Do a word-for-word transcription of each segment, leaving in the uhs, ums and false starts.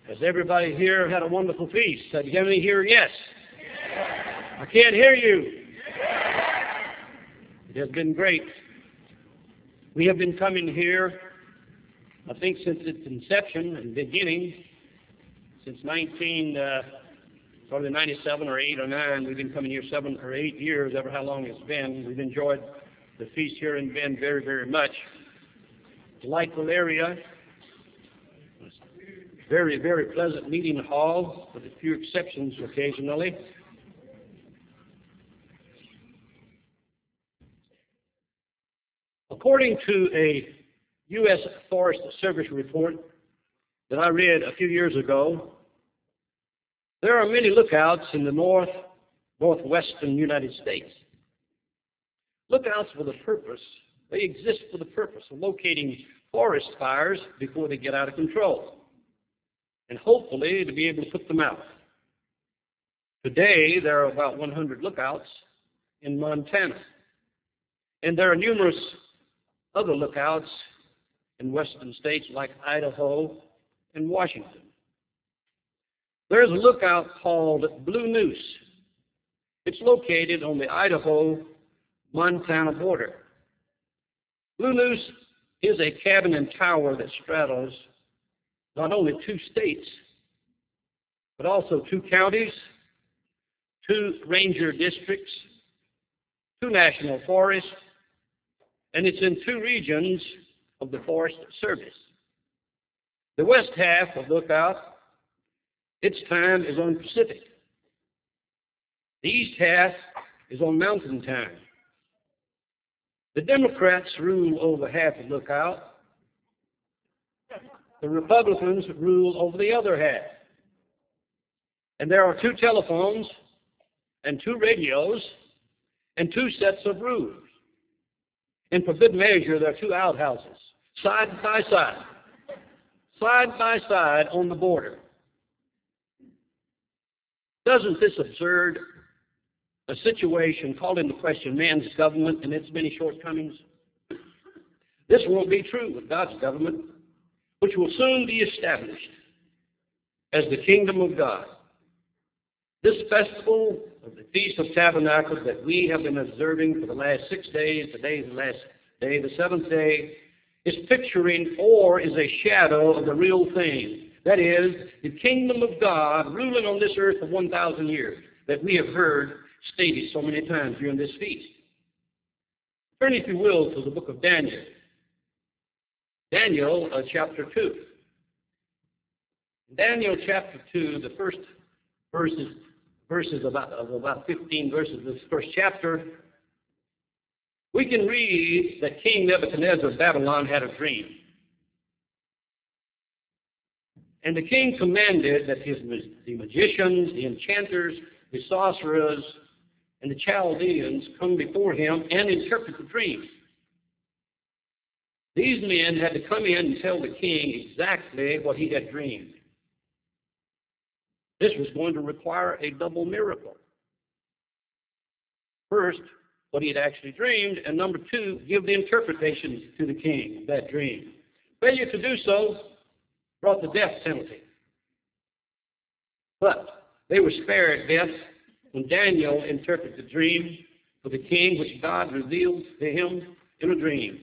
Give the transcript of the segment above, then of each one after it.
Has everybody here had a wonderful feast? Have you any here? Yes. I can't hear you. It has been great. We have been coming here, I think, since its inception and beginning, since nineteen, uh, probably ninety-seven or eight or nine. We've been coming here seven or eight years, ever how long it's been. We've enjoyed the feast here in Bend very, very much. Delightful area. Very, very pleasant meeting hall, with a few exceptions occasionally. According to a U S Forest Service report that I read a few years ago, there are many lookouts in the north, northwestern United States. Lookouts for the purpose, they exist for the purpose of locating forest fires before they get out of control, and hopefully to be able to put them out. Today, there are about one hundred lookouts in Montana, and there are numerous other lookouts in western states like Idaho and Washington. There's a lookout called Blue Noose. It's located on the Idaho-Montana border. Blue Noose is a cabin and tower that straddles not only two states, but also two counties, two ranger districts, two national forests, and it's in two regions of the Forest Service. The west half of Lookout, its time is on Pacific. The east half is on Mountain Time. The Democrats rule over half of Lookout. The Republicans rule over the other half. And there are two telephones and two radios and two sets of rules. In for good measure, there are two outhouses, side by side, side by side on the border. Doesn't this absurd a situation call into question man's government and its many shortcomings? This won't be true with God's government, which will soon be established as the kingdom of God. This festival of the Feast of Tabernacles that we have been observing for the last six days, today is the last day, the seventh day, is picturing or is a shadow of the real thing. That is, the kingdom of God ruling on this earth for one thousand years that we have heard stated so many times during this feast. Turn, if you will, to the book of Daniel. Daniel uh, chapter two. Daniel chapter two, the first verses, verses about, of about fifteen verses of this first chapter, we can read that King Nebuchadnezzar of Babylon had a dream. And the king commanded that his, the magicians, the enchanters, the sorcerers, and the Chaldeans come before him and interpret the dream. These men had to come in and tell the king exactly what he had dreamed. This was going to require a double miracle. First, what he had actually dreamed, and number two, give the interpretation to the king of that dream. Failure to do so brought the death penalty. But they were spared death when Daniel interpreted the dream for the king, which God revealed to him in a dream.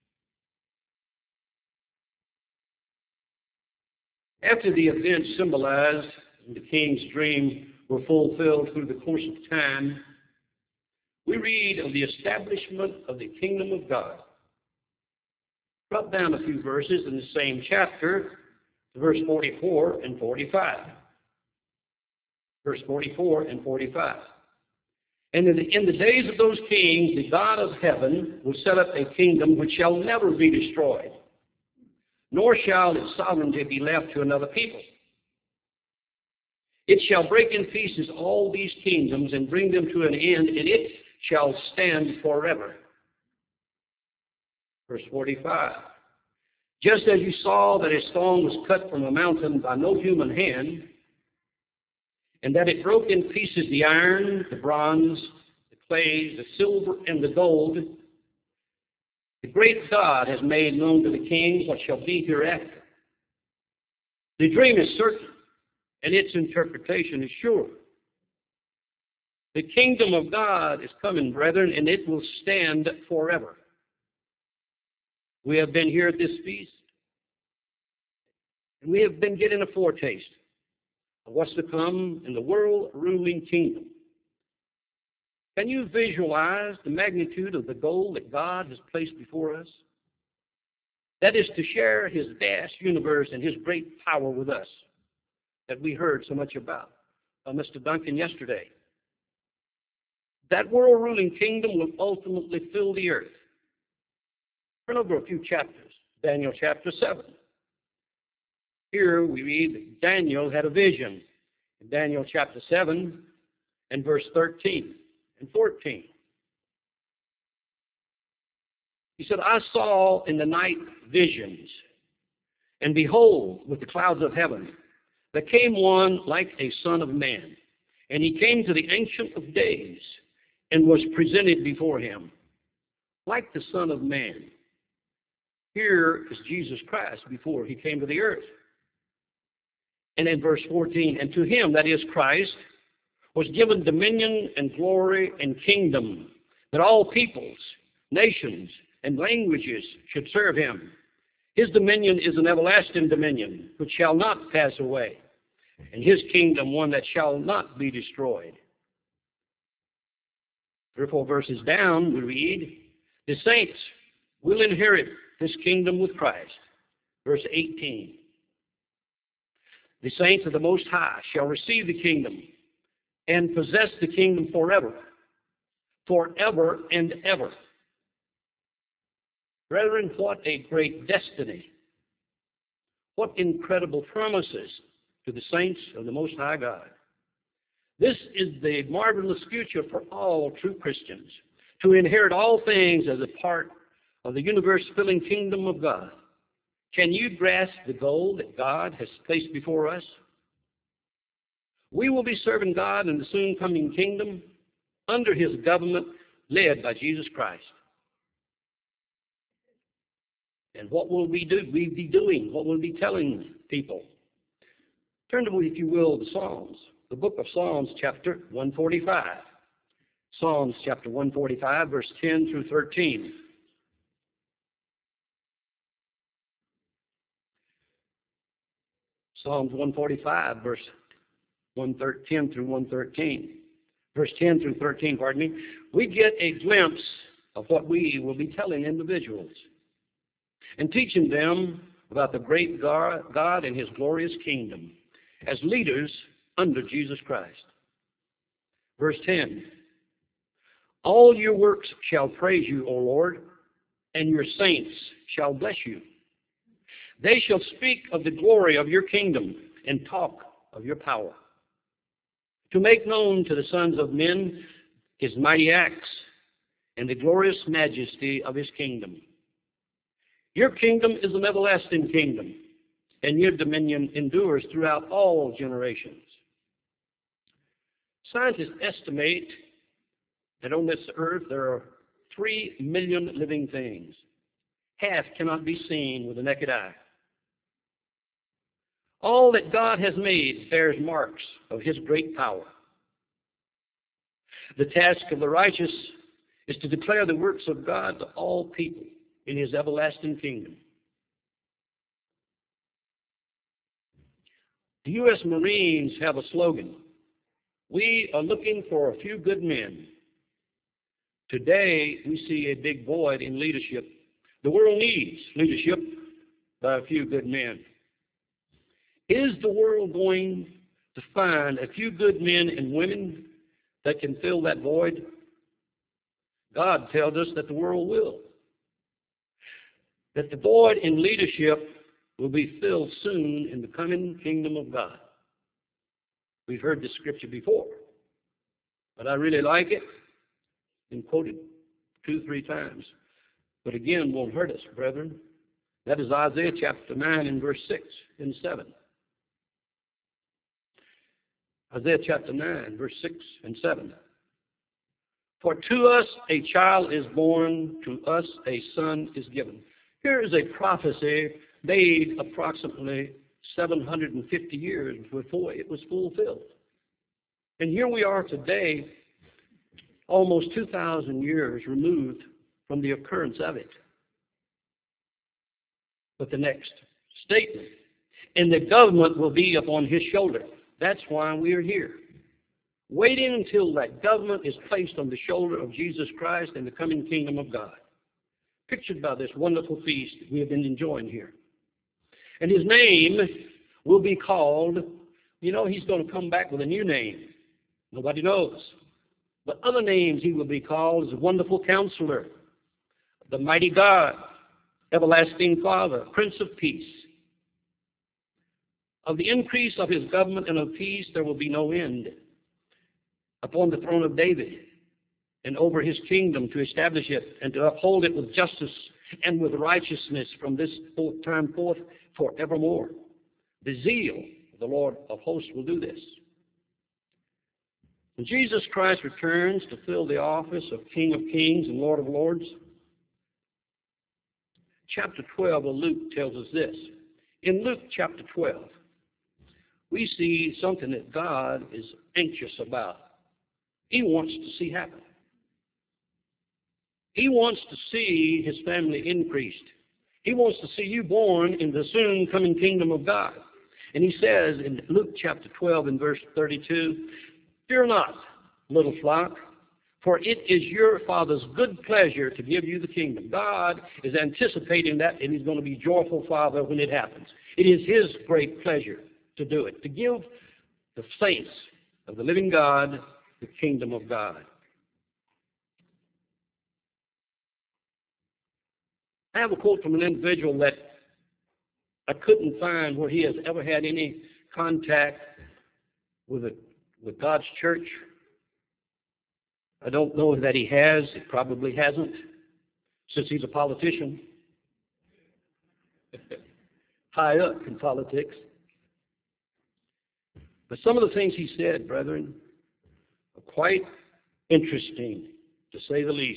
After the events symbolized in the king's dream were fulfilled through the course of time, we read of the establishment of the kingdom of God. Drop down a few verses in the same chapter to verse forty-four and forty-five. Verse forty-four and forty-five. And in the, in the days of those kings, the God of heaven will set up a kingdom which shall never be destroyed, nor shall its sovereignty be left to another people. It shall break in pieces all these kingdoms and bring them to an end, and it shall stand forever. Verse forty-five. Just as you saw that a stone was cut from a mountain by no human hand, and that it broke in pieces the iron, the bronze, the clay, the silver, and the gold, the great God has made known to the king what shall be hereafter. The dream is certain, and its interpretation is sure. The kingdom of God is coming, brethren, and it will stand forever. We have been here at this feast, and we have been getting a foretaste of what's to come in the world-ruling kingdom. Can you visualize the magnitude of the goal that God has placed before us? That is to share his vast universe and his great power with us that we heard so much about by Mister Duncan yesterday. That world-ruling kingdom will ultimately fill the earth. Turn over a few chapters, Daniel chapter seven. Here we read that Daniel had a vision in Daniel chapter seven and verse thirteen and fourteen. He said, I saw in the night visions, and behold, with the clouds of heaven, there came one like a son of man. And he came to the Ancient of Days and was presented before him, like the Son of Man. Here is Jesus Christ before he came to the earth. And in verse fourteen, and to him, that is Christ, was given dominion and glory and kingdom, that all peoples, nations, and languages should serve him. His dominion is an everlasting dominion, which shall not pass away, and his kingdom one that shall not be destroyed. Three or four verses down, we read, the saints will inherit this kingdom with Christ. Verse eighteen. The saints of the Most High shall receive the kingdom and possess the kingdom forever, forever and ever. Brethren, what a great destiny. What incredible promises to the saints of the Most High God. This is the marvelous future for all true Christians, to inherit all things as a part of the universe-filling kingdom of God. Can you grasp the goal that God has placed before us? We will be serving God in the soon-coming kingdom under his government led by Jesus Christ. And what will we do? We be doing? What will we be telling people? Turn to, if you will, the Psalms. The book of Psalms, chapter one forty-five. Psalms, chapter one forty-five, verse ten through thirteen. Psalms one forty-five, verse one ten through one thirteen. Verse ten through thirteen, pardon me. We get a glimpse of what we will be telling individuals and teaching them about the great God and his glorious kingdom as leaders under Jesus Christ. Verse ten. All your works shall praise you, O Lord, and your saints shall bless you. They shall speak of the glory of your kingdom and talk of your power, to make known to the sons of men his mighty acts and the glorious majesty of his kingdom. Your kingdom is an everlasting kingdom, and your dominion endures throughout all generations. Scientists estimate that on this earth there are three million living things. Half cannot be seen with the naked eye. All that God has made bears marks of his great power. The task of the righteous is to declare the works of God to all people in his everlasting kingdom. The U S Marines have a slogan. We are looking for a few good men. Today, we see a big void in leadership. The world needs leadership by a few good men. Is the world going to find a few good men and women that can fill that void? God tells us that the world will. That the void in leadership will be filled soon in the coming kingdom of God. We've heard this scripture before, but I really like it and quoted two, three times. But again, won't hurt us, brethren. That is Isaiah chapter nine and verse six and seven. Isaiah chapter nine, verse six and seven. For to us a child is born, to us a son is given. Here is a prophecy made approximately seven hundred fifty years before it was fulfilled. And here we are today, almost two thousand years removed from the occurrence of it. But the next statement, and the government will be upon his shoulder. That's why we are here. Waiting until that government is placed on the shoulder of Jesus Christ and the coming kingdom of God. Pictured by this wonderful feast we have been enjoying here. And his name will be called, you know, he's going to come back with a new name. Nobody knows. But other names he will be called is the Wonderful Counselor, the Mighty God, Everlasting Father, Prince of Peace. Of the increase of his government and of peace there will be no end upon the throne of David and over his kingdom to establish it and to uphold it with justice and with righteousness from this time forth forevermore. The zeal of the Lord of hosts will do this. When Jesus Christ returns to fill the office of King of Kings and Lord of Lords, chapter twelve of Luke tells us this. In Luke chapter twelve, we see something that God is anxious about. He wants to see happen. He wants to see his family increased. He wants to see you born in the soon coming kingdom of God. And he says in Luke chapter twelve and verse thirty-two, fear not, little flock, for it is your Father's good pleasure to give you the kingdom. God is anticipating that, and he's going to be joyful Father when it happens. It is his great pleasure to do it, to give the saints of the living God the kingdom of God. I have a quote from an individual that I couldn't find where he has ever had any contact with a, with God's church. I don't know that he has. He probably hasn't, since he's a politician, high up in politics. But some of the things he said, brethren, are quite interesting, to say the least.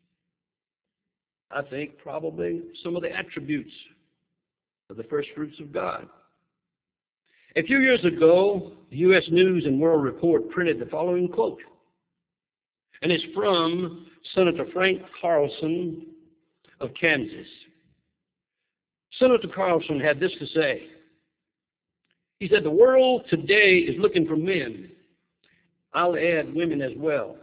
I think probably some of the attributes of the first fruits of God. A few years ago, the U S News and World Report printed the following quote, and it's from Senator Frank Carlson of Kansas. Senator Carlson had this to say. He said, the world today is looking for men. I'll add women as well.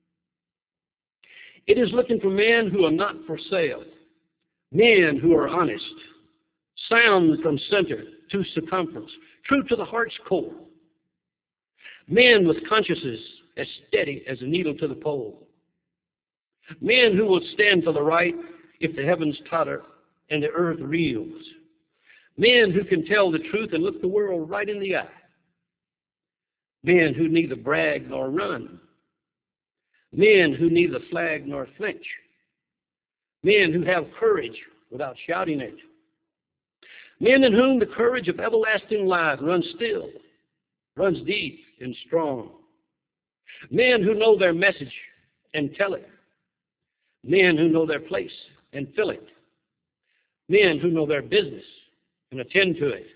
It is looking for men who are not for sale, men who are honest, sound from center to circumference, true to the heart's core, men with consciences as steady as a needle to the pole, men who will stand for the right if the heavens totter and the earth reels, men who can tell the truth and look the world right in the eye, men who neither brag nor run, men who neither flag nor flinch, men who have courage without shouting it, men in whom the courage of everlasting life runs still, runs deep and strong, men who know their message and tell it, men who know their place and fill it, men who know their business and attend to it.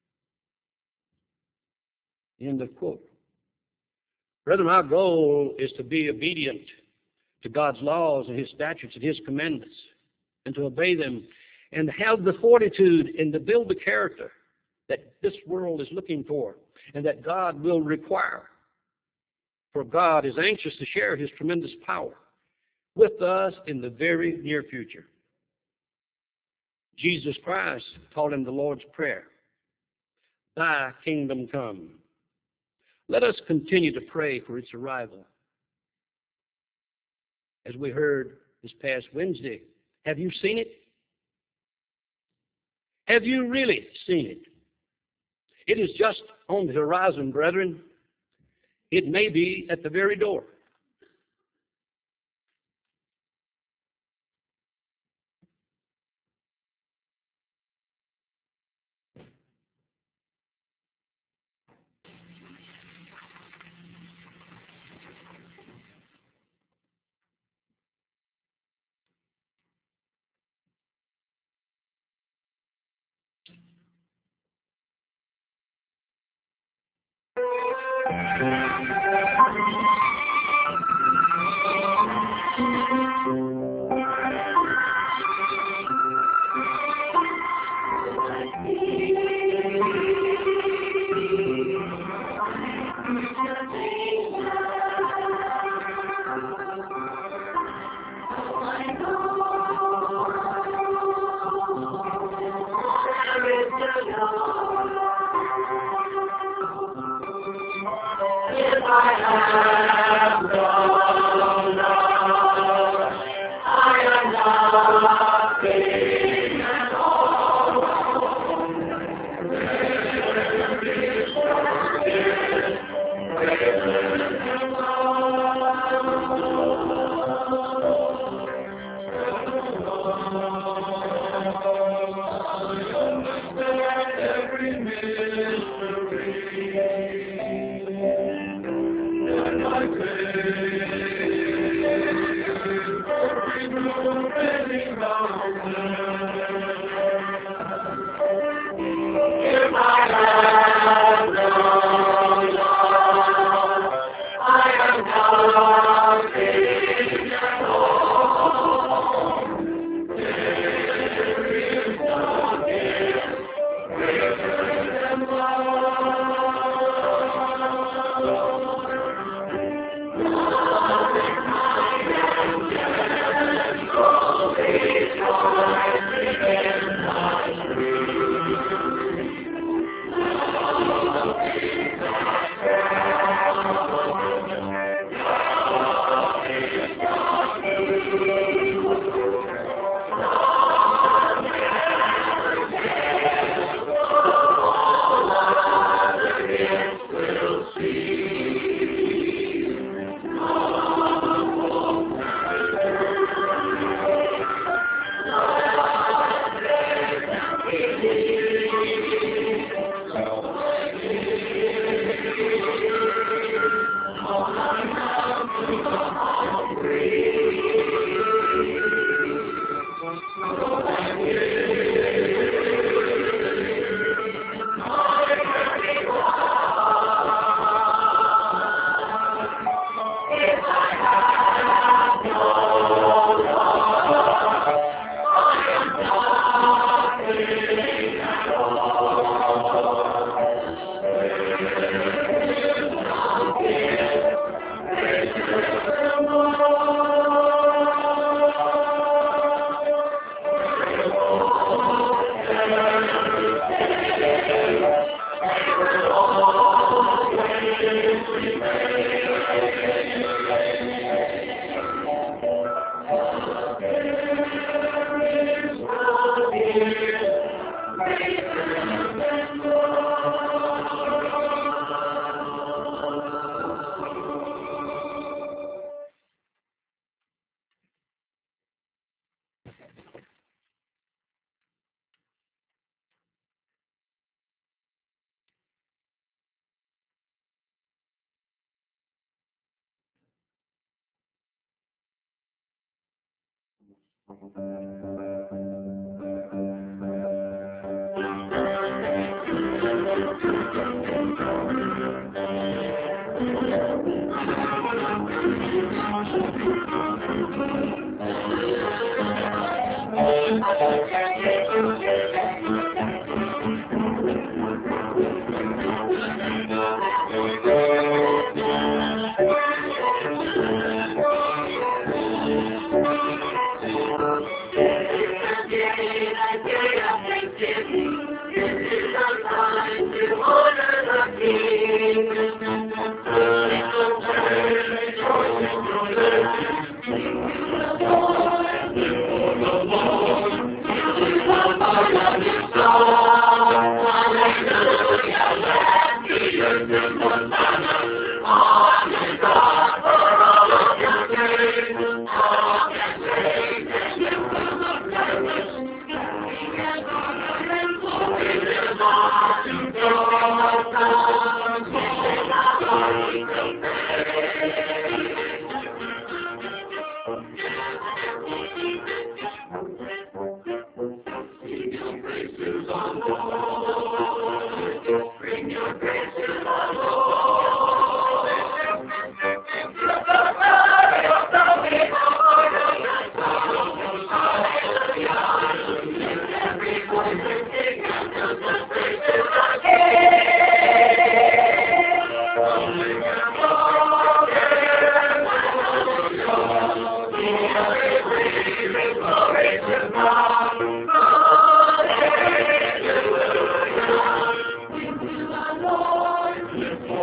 End of quote. Brethren, our goal is to be obedient to God's laws and his statutes and his commandments, and to obey them, and have the fortitude and to build the character that this world is looking for and that God will require. For God is anxious to share his tremendous power with us in the very near future. Jesus Christ taught him the Lord's Prayer, thy kingdom come. Let us continue to pray for its arrival. As we heard this past Wednesday, have you seen it? Have you really seen it? It is just on the horizon, brethren. It may be at the very door.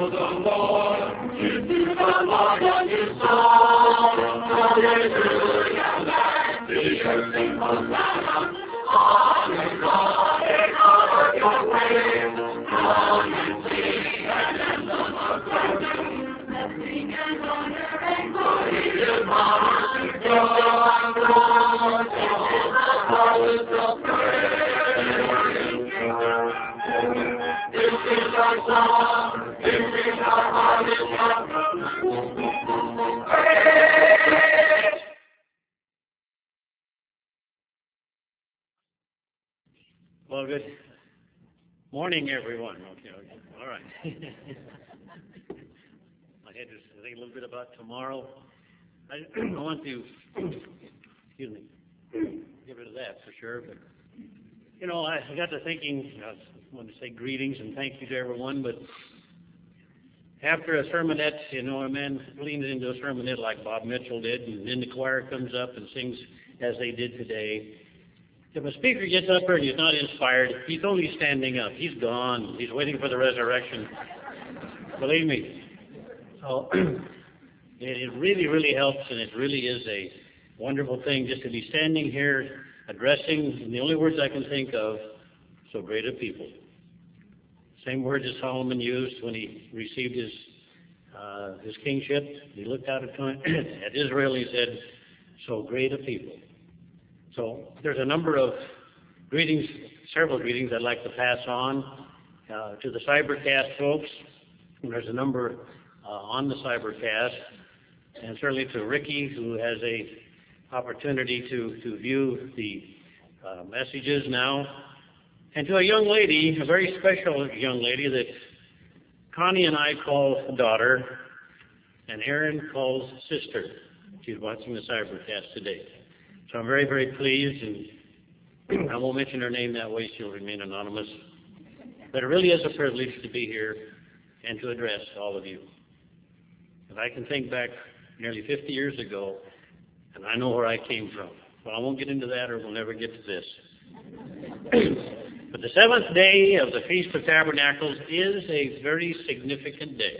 Well, good morning, everyone. Okay, okay. All right. I had to think a little bit about tomorrow. I want to, excuse me, get rid of that for sure. But, you know, I, I got to thinking, I want to say greetings and thank you to everyone, but after a sermonette, you know, a man leans into a sermonette like Bob Mitchell did, and then the choir comes up and sings as they did today. If a speaker gets up here and he's not inspired, he's only standing up. He's gone. He's waiting for the resurrection. Believe me. So it really, really helps, and it really is a wonderful thing just to be standing here addressing, in the only words I can think of, so great a people. Same words as Solomon used when he received his uh, his kingship. He looked out at, at Israel and he said, so great a people. So there's a number of greetings, several greetings I'd like to pass on uh, to the Cybercast folks. And there's a number uh, on the Cybercast, and certainly to Ricky, who has a opportunity to, to view the uh, messages now. And to a young lady, a very special young lady that Connie and I call daughter, and Aaron calls sister. She's watching the Cybercast today. So I'm very, very pleased, and I won't mention her name that way. She'll remain anonymous. But it really is a privilege to be here and to address all of you. If I can think back nearly fifty years ago, and I know where I came from. But I won't get into that, or we'll never get to this. But the seventh day of the Feast of Tabernacles is a very significant day.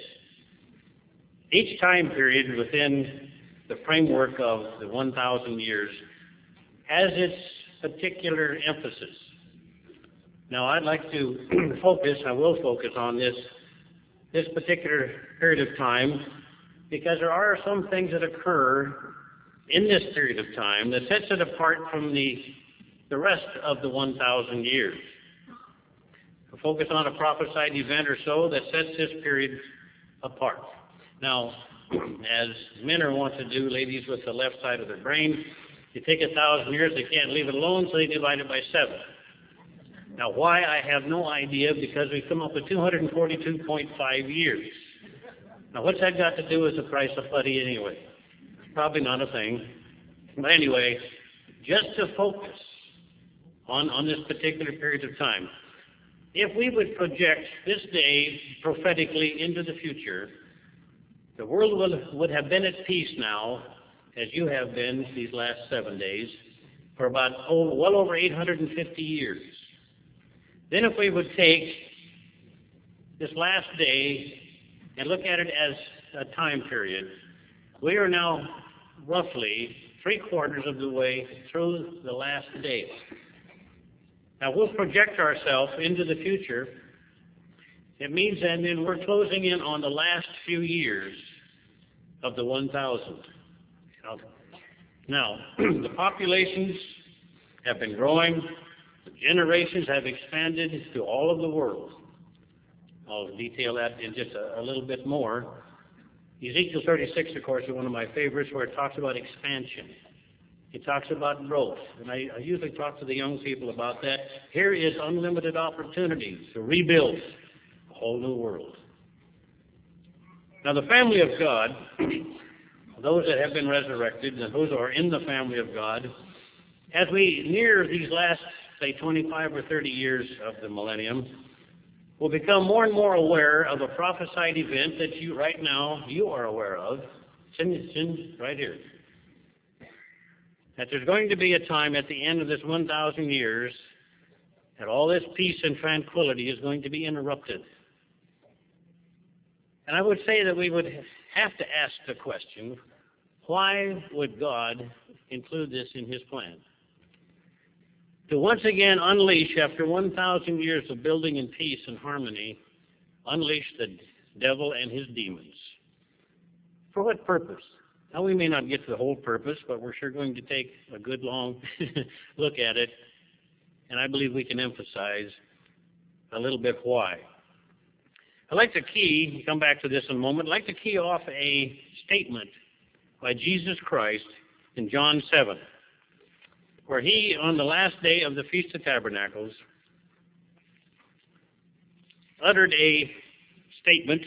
Each time period within the framework of the one thousand years has its particular emphasis. Now, I'd like to focus, I will focus on this, this particular period of time, because there are some things that occur in this period of time that sets it apart from the, the rest of the one thousand years. We'll focus on a prophesied event or so that sets this period apart. Now, as men are wont to do, ladies with the left side of their brain, you take a thousand years, they can't leave it alone, so they divide it by seven. Now, why? I have no idea, because we've come up with two hundred forty-two point five years. Now, what's that got to do with the price of putty anyway? It's probably not a thing. But anyway, just to focus on, on this particular period of time, if we would project this day prophetically into the future, the world would, would have been at peace now, as you have been these last seven days, for about oh, well over eight hundred fifty years. Then if we would take this last day and look at it as a time period, we are now roughly three quarters of the way through the last day. Now we'll project ourselves into the future. It means that then we're closing in on the last few years of the one thousand. Now, the populations have been growing. The generations have expanded to all of the world. I'll detail that in just a, a little bit more. Ezekiel thirty-six, of course, is one of my favorites, where it talks about expansion. It talks about growth, and I, I usually talk to the young people about that. Here is unlimited opportunity to rebuild a whole new world. Now, the family of God, those that have been resurrected, and those who are in the family of God, as we near these last, say, twenty-five or thirty years of the millennium, will become more and more aware of a prophesied event that you, right now, you are aware of. It's in, it's in right here. That there's going to be a time at the end of this one thousand years that all this peace and tranquility is going to be interrupted. And I would say that we would have to ask the question, why would God include this in his plan? To once again unleash, after one thousand years of building in peace and harmony, unleash the devil and his demons. For what purpose? Now, we may not get to the whole purpose, but we're sure going to take a good long look at it. And I believe we can emphasize a little bit why. I'd like to key, come back to this in a moment, I'd like to key off a statement by Jesus Christ in John seven, where he, on the last day of the Feast of Tabernacles, uttered a statement,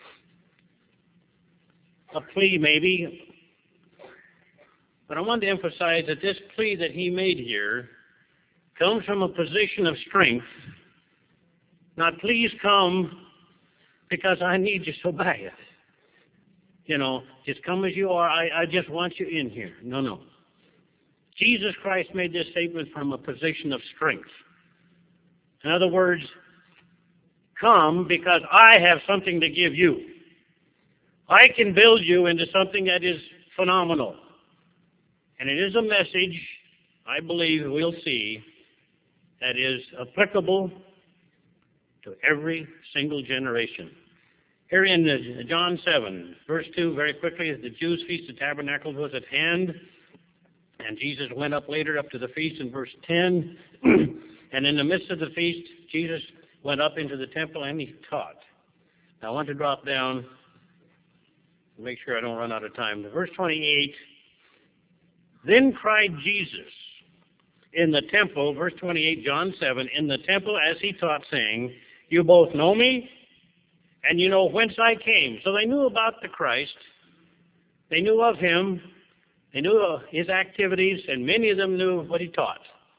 a plea maybe, but I want to emphasize that this plea that he made here comes from a position of strength, not please come because I need you so bad. You know, just come as you are. I, I just want you in here. No, no. Jesus Christ made this statement from a position of strength. In other words, come because I have something to give you. I can build you into something that is phenomenal. And it is a message, I believe we'll see, that is applicable to every single generation. Here in John seven, verse two, very quickly, the Jews' Feast of Tabernacles was at hand, and Jesus went up later up to the feast in verse ten, and in the midst of the feast, Jesus went up into the temple and he taught. Now I want to drop down to make sure I don't run out of time. Verse twenty-eight, then cried Jesus in the temple, verse twenty-eight, John seven, in the temple as he taught, saying, you both know me, and you know whence I came. So they knew about the Christ. They knew of him. They knew of his activities, and many of them knew what he taught.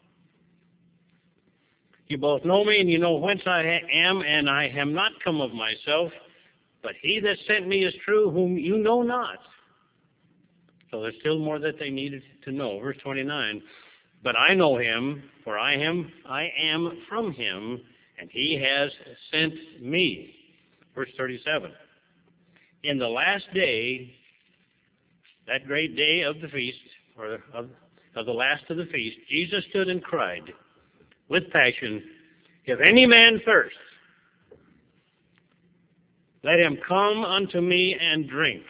You both know me, and you know whence I am, and I am not come of myself, but he that sent me is true, whom you know not. So there's still more that they needed to know. Verse twenty-nine, but I know him, for I am, I am from him, and he has sent me. Verse thirty-seven, in the last day, that great day of the feast, or of, of the last of the feast, Jesus stood and cried with passion, if any man thirst, let him come unto me and drink.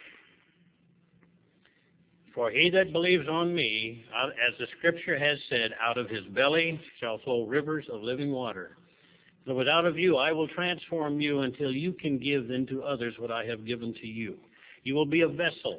For he that believes on me, as the scripture has said, out of his belly shall flow rivers of living water. So out of you I will transform you until you can give then to others what I have given to you. You will be a vessel.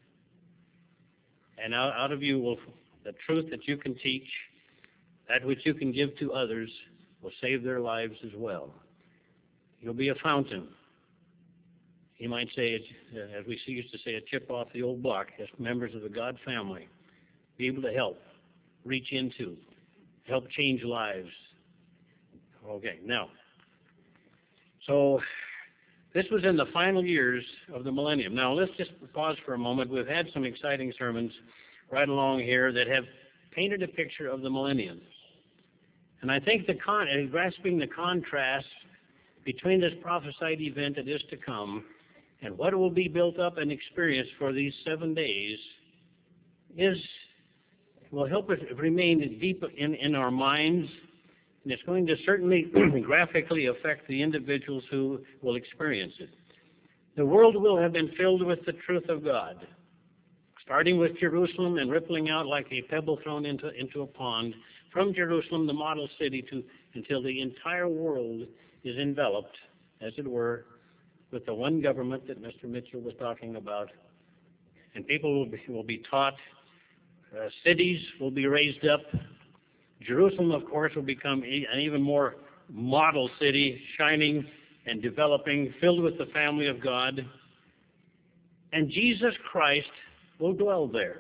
And out, out of you will the truth that you can teach, that which you can give to others, will save their lives as well. You'll be a fountain. You might say, as we used to say, a chip off the old block, as members of the God family, be able to help, reach into, help change lives. Okay, now, so this was in the final years of the millennium. Now, let's just pause for a moment. We've had some exciting sermons right along here that have painted a picture of the millennium. And I think the con- grasping the contrast between this prophesied event that is to come and what will be built up and experienced for these seven days is will help us remain deep in, in our minds, and it's going to certainly graphically affect the individuals who will experience it. The world will have been filled with the truth of God, starting with Jerusalem and rippling out like a pebble thrown into, into a pond, from Jerusalem, the model city, to until the entire world is enveloped, as it were, with the one government that Mister Mitchell was talking about. And people will be, will be taught, uh, cities will be raised up. Jerusalem, of course, will become an even more model city, shining and developing, filled with the family of God. And Jesus Christ will dwell there.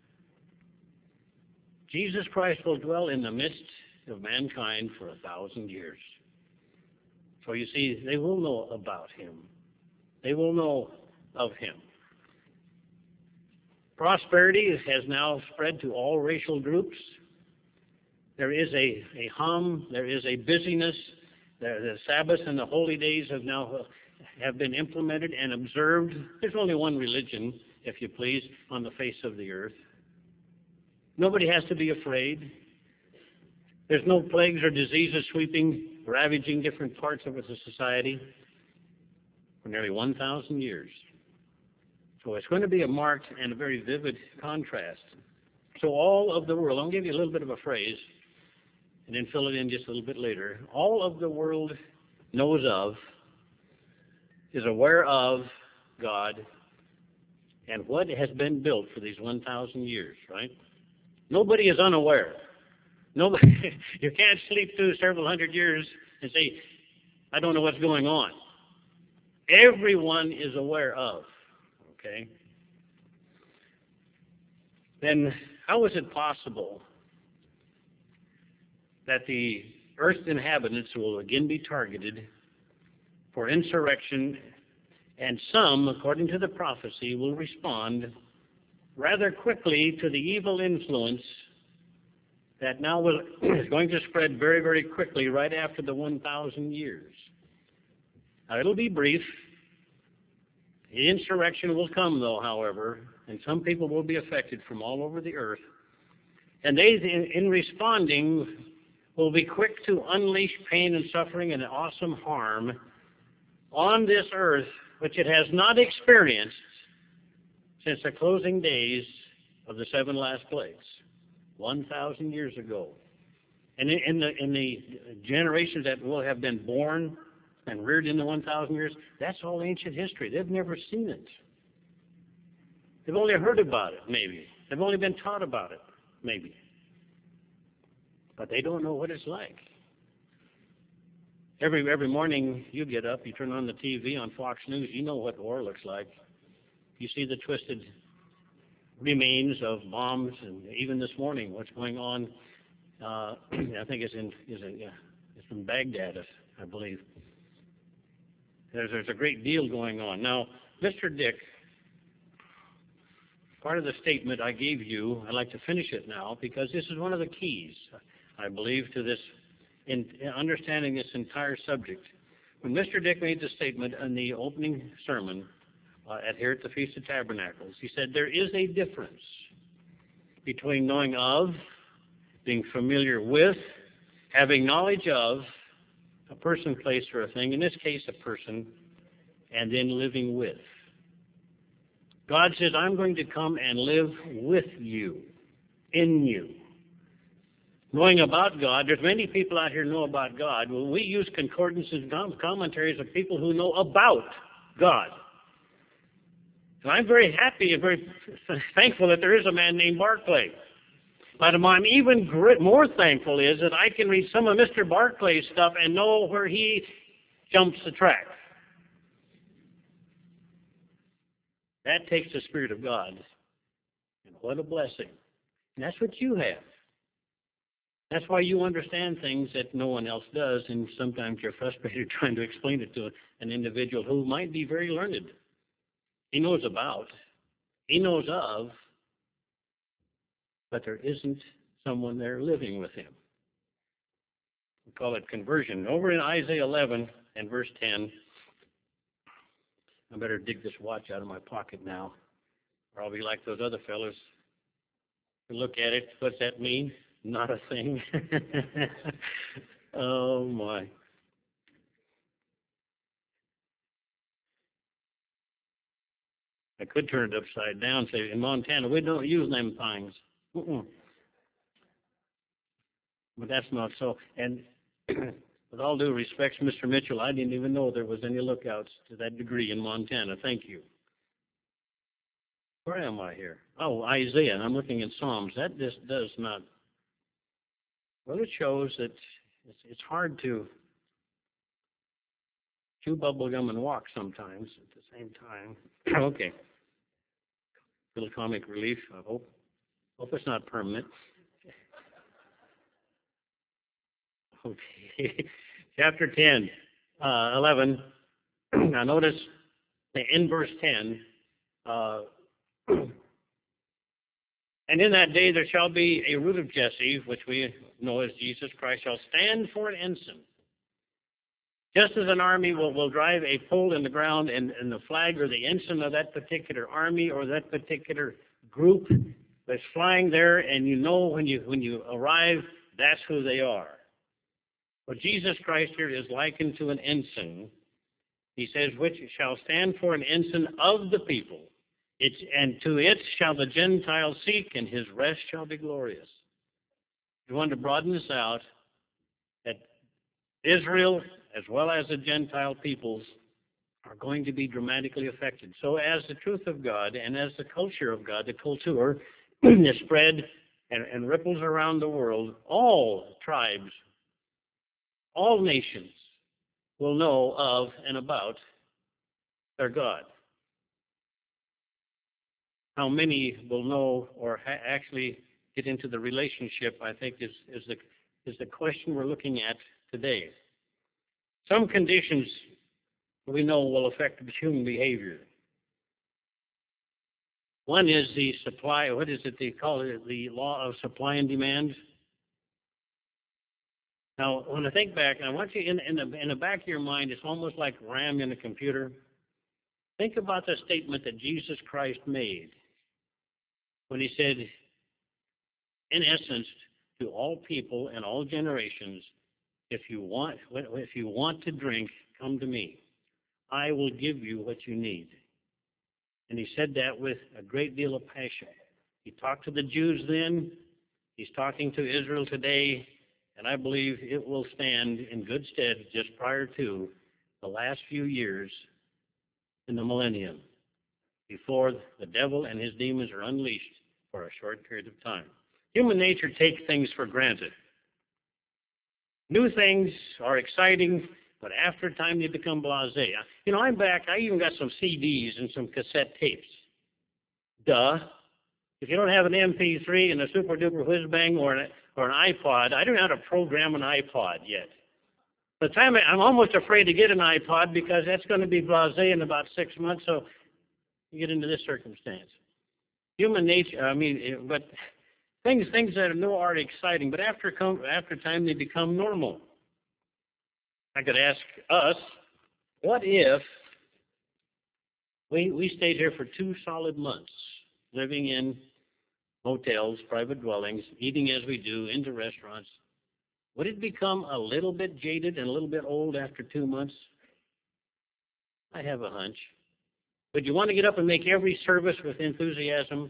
Jesus Christ will dwell in the midst of mankind for a thousand years. So you see, they will know about him. They will know of him. Prosperity has now spread to all racial groups. There is a, a hum, there is a busyness. The, the Sabbath and the holy days have now have been implemented and observed. There's only one religion, if you please, on the face of the earth. Nobody has to be afraid. There's no plagues or diseases sweeping, ravaging different parts of the society for nearly one thousand years. So it's going to be a marked and a very vivid contrast. So all of the world, I'll give you a little bit of a phrase and then fill it in just a little bit later. All of the world knows of, is aware of God and what has been built for these one thousand years, right? Nobody is unaware. Nobody, you can't sleep through several hundred years and say, I don't know what's going on. Everyone is aware of, okay? Then how is it possible that the earth's inhabitants will again be targeted for insurrection, and some, according to the prophecy, will respond rather quickly to the evil influence that now will, is going to spread very, very quickly right after the one thousand years. Now, it'll be brief. The insurrection will come, though, however, and some people will be affected from all over the earth. And they, in, in responding, will be quick to unleash pain and suffering and awesome harm on this earth, which it has not experienced since the closing days of the seven last plagues, one thousand years ago. And in, in, the, in the generations that will have been born and reared in the one thousand years, that's all ancient history. They've never seen it. They've only heard about it, maybe. They've only been taught about it, maybe. But they don't know what it's like. Every every morning you get up, you turn on the T V on Fox News, you know what war looks like. You see the twisted remains of bombs, and even this morning, what's going on, uh, I think it's in, is in, yeah, it's in Baghdad, I believe. There's, there's a great deal going on. Now, Mister Dick, part of the statement I gave you, I'd like to finish it now, because this is one of the keys, I believe, to this, in understanding this entire subject. When Mister Dick made the statement in the opening sermon uh, at here at the Feast of Tabernacles, he said there is a difference between knowing of, being familiar with, having knowledge of a person, place, or a thing, in this case a person, and then living with. God says, I'm going to come and live with you, in you. Knowing about God, there's many people out here who know about God. Well, we use concordances and commentaries of people who know about God. And I'm very happy and very thankful that there is a man named Barclay. But I'm even more thankful is that I can read some of Mister Barclay's stuff and know where he jumps the track. That takes the Spirit of God. And what a blessing. And that's what you have. That's why you understand things that no one else does, and sometimes you're frustrated trying to explain it to an individual who might be very learned. He knows about, he knows of, but there isn't someone there living with him. We call it conversion. Over in Isaiah eleven and verse ten, I better dig this watch out of my pocket now, or I'll be like those other fellows who look at it. What's that mean? Not a thing. Oh, my. I could turn it upside down and say, in Montana, we don't use them things. Mm-mm. But that's not so. And with all due respect to Mister Mitchell, I didn't even know there was any lookouts to that degree in Montana. Thank you. Where am I here? Oh, Isaiah, and I'm looking at Psalms. That just does not... Well, it shows that it's, it's hard to chew bubble gum and walk sometimes at the same time. Okay. Little comic relief, I hope. Hope it's not permanent. Okay. Chapter ten, uh, eleven. Now notice in verse ten, uh, and in that day there shall be a root of Jesse, which we know as Jesus Christ, shall stand for an ensign. Just as an army will, will drive a pole in the ground and, and the flag or the ensign of that particular army or that particular group that's flying there, and you know when you when you arrive, that's who they are. Well, Jesus Christ here is likened to an ensign. He says, which shall stand for an ensign of the people. It's, and to it shall the Gentiles seek, and his rest shall be glorious. We want to broaden this out, that Israel, as well as the Gentile peoples, are going to be dramatically affected. So as the truth of God and as the culture of God, the culture, is spread and, and ripples around the world, all tribes, all nations will know of and about their God. How many will know or ha- actually get into the relationship, I think, is, is, the, is the question we're looking at today. Some conditions we know will affect human behavior. One is the supply, what is it they call it, the law of supply and demand. Now, when I think back, I want you in, in, the, in the back of your mind, it's almost like RAM in a computer. Think about the statement that Jesus Christ made when he said, in essence, to all people and all generations, if you want, if you want to drink, come to me. I will give you what you need. And he said that with a great deal of passion. He talked to the Jews then. He's talking to Israel today. And I believe it will stand in good stead just prior to the last few years in the millennium, before the devil and his demons are unleashed for a short period of time. Human nature takes things for granted. New things are exciting, but after a time they become blasé. You know, I'm back. I even got some C Ds and some cassette tapes. Duh. If you don't have an M P three and a super duper whiz bang or an, or an iPod, I don't know how to program an iPod yet. By the time I, I'm almost afraid to get an iPod because that's going to be blasé in about six months. So you get into this circumstance. Human nature. I mean, but things things that are new are exciting, but after come after time they become normal. I could ask us, what if we we stayed here for two solid months, living in hotels, private dwellings, eating as we do, into restaurants? Would it become a little bit jaded and a little bit old after two months? I have a hunch. Would you want to get up and make every service with enthusiasm?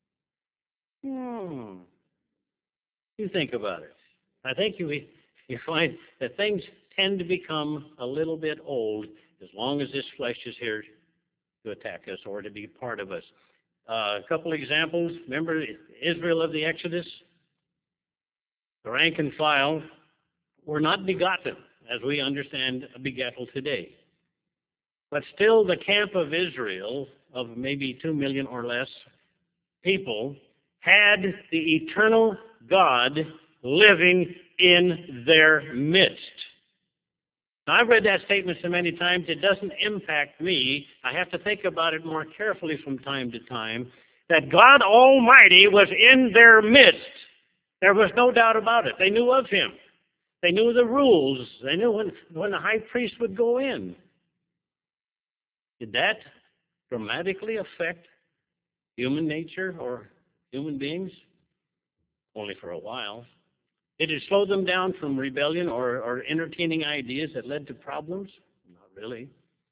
Hmm. You think about it. I think you you find that things tend to become a little bit old as long as this flesh is here to attack us or to be part of us. Uh, a couple examples. Remember Israel of the Exodus? The rank and file were not begotten, as we understand a begettal today. But still the camp of Israel, of maybe two million or less people, had the eternal God living in their midst. Now, I've read that statement so many times, it doesn't impact me. I have to think about it more carefully from time to time, that God Almighty was in their midst. There was no doubt about it. They knew of him. They knew the rules. They knew when, when the high priest would go in. Did that dramatically affect human nature or human beings? Only for a while. Did it slow them down from rebellion or, or entertaining ideas that led to problems? Not really.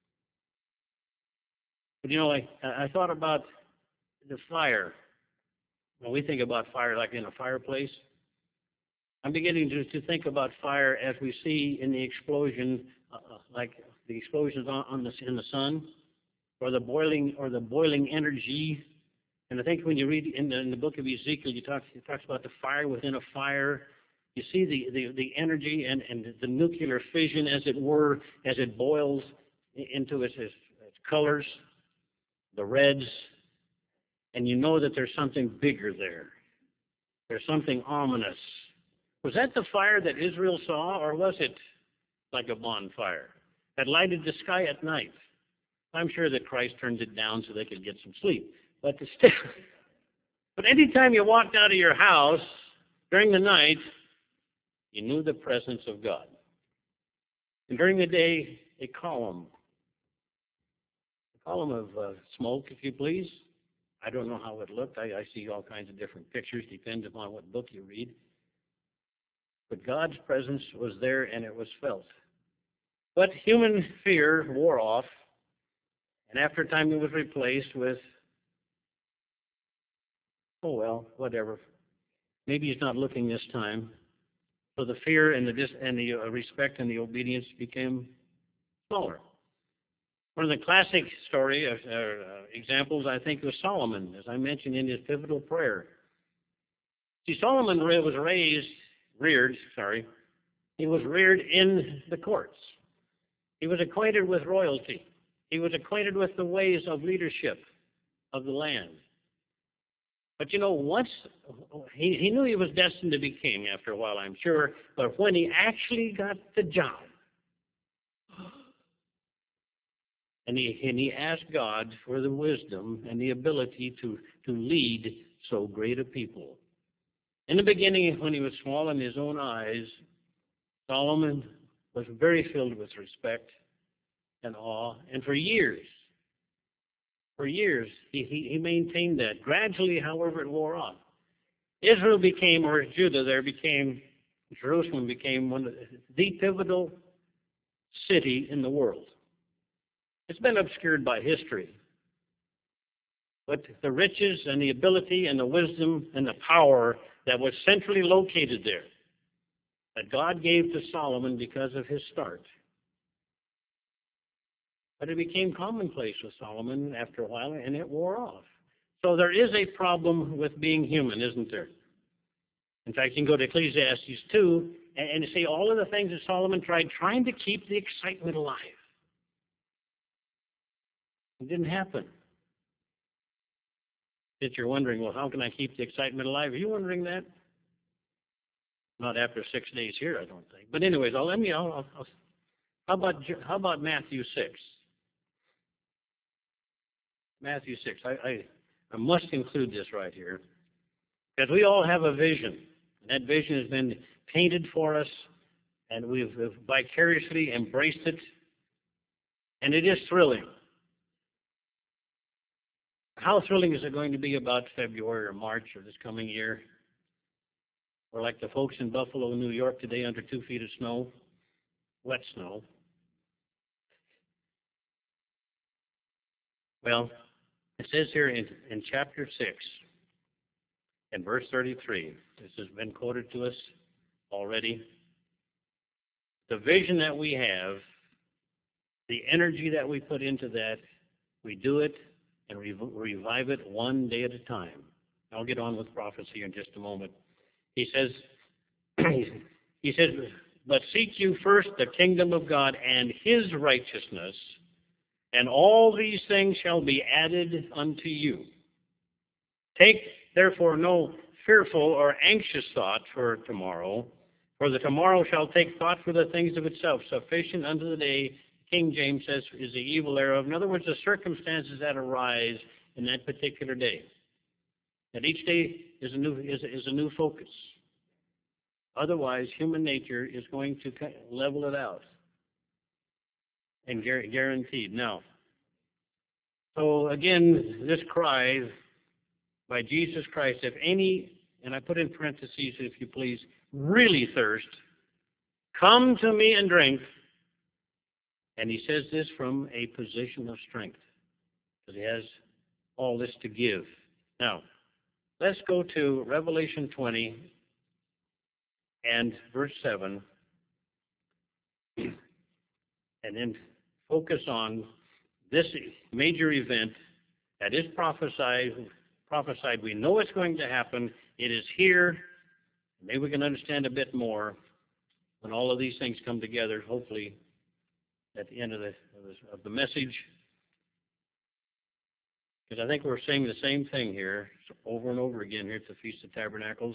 But you know, I, I thought about the fire. When we think about fire like in a fireplace, I'm beginning to, to think about fire as we see in the explosion, uh, like the explosions on, on the, in the sun, or the boiling or the boiling energy. And I think when you read in the, in the book of Ezekiel, you talk, it talks about the fire within a fire. You see the, the, the energy and, and the nuclear fission, as it were, as it boils into its, its, its colors, the reds, and you know that there's something bigger there. There's something ominous. Was that the fire that Israel saw, or was it like a bonfire that lighted the sky at night? I'm sure that Christ turned it down so they could get some sleep. But still, but anytime you walked out of your house during the night, you knew the presence of God. And during the day, a column, a column of uh, smoke, if you please. I don't know how it looked. I, I see all kinds of different pictures, depends upon what book you read. But God's presence was there, and it was felt. But human fear wore off, and after a time it was replaced with, oh well, whatever. Maybe he's not looking this time. So the fear and the dis- and the uh, respect and the obedience became smaller. One of the classic story uh, uh, examples, I think, was Solomon, as I mentioned in his pivotal prayer. See, Solomon was raised, reared, sorry, he was reared in the courts. He was acquainted with royalty. He was acquainted with the ways of leadership of the land. But you know, once he, he knew he was destined to be king after a while, I'm sure, but when he actually got the job, and he, and he asked God for the wisdom and the ability to, to lead so great a people. In the beginning, when he was small in his own eyes, Solomon was very filled with respect and awe, and for years, for years, he, he, he maintained that. Gradually, however, it wore off. Israel became, or Judah there became, Jerusalem became one of the pivotal city in the world. It's been obscured by history. But the riches and the ability and the wisdom and the power that was centrally located there, that God gave to Solomon because of his start. But it became commonplace with Solomon after a while, and it wore off. So there is a problem with being human, isn't there? In fact, you can go to Ecclesiastes two and, and see all of the things that Solomon tried, trying to keep the excitement alive. It didn't happen. If you're wondering, well, how can I keep the excitement alive? Are you wondering that? Not after six days here, I don't think. But anyways, I'll, let me. I'll, I'll, I'll, how about how about Matthew six? Matthew six. I, I I must include this right here, because we all have a vision. And that vision has been painted for us, and we've, we've vicariously embraced it, and it is thrilling. How thrilling is it going to be about February or March of this coming year? Or like the folks in Buffalo, New York today, under two feet of snow, wet snow. Well, it says here in, in chapter six, in verse thirty-three, this has been quoted to us already. The vision that we have, the energy that we put into that, we do it and rev- revive it one day at a time. I'll get on with prophecy in just a moment. He says, he says, but seek you first the kingdom of God and his righteousness, and all these things shall be added unto you. Take therefore no fearful or anxious thought for tomorrow, for the tomorrow shall take thought for the things of itself. Sufficient unto the day, King James says, is the evil thereof. In other words, the circumstances that arise in that particular day. That each day is a new is, is a new focus. Otherwise, human nature is going to level it out. And guaranteed. Now, so again, this cry by Jesus Christ, if any, and I put in parentheses, if you please, really thirst, come to me and drink. And he says this from a position of strength, because he has all this to give. Now, let's go to Revelation twenty and verse seven, and then focus on this major event that is prophesied. Prophesied. We know it's going to happen. It is here. Maybe we can understand a bit more when all of these things come together, hopefully, at the end of the, of the, of the message. Because I think we're saying the same thing here over and over again here at the Feast of Tabernacles.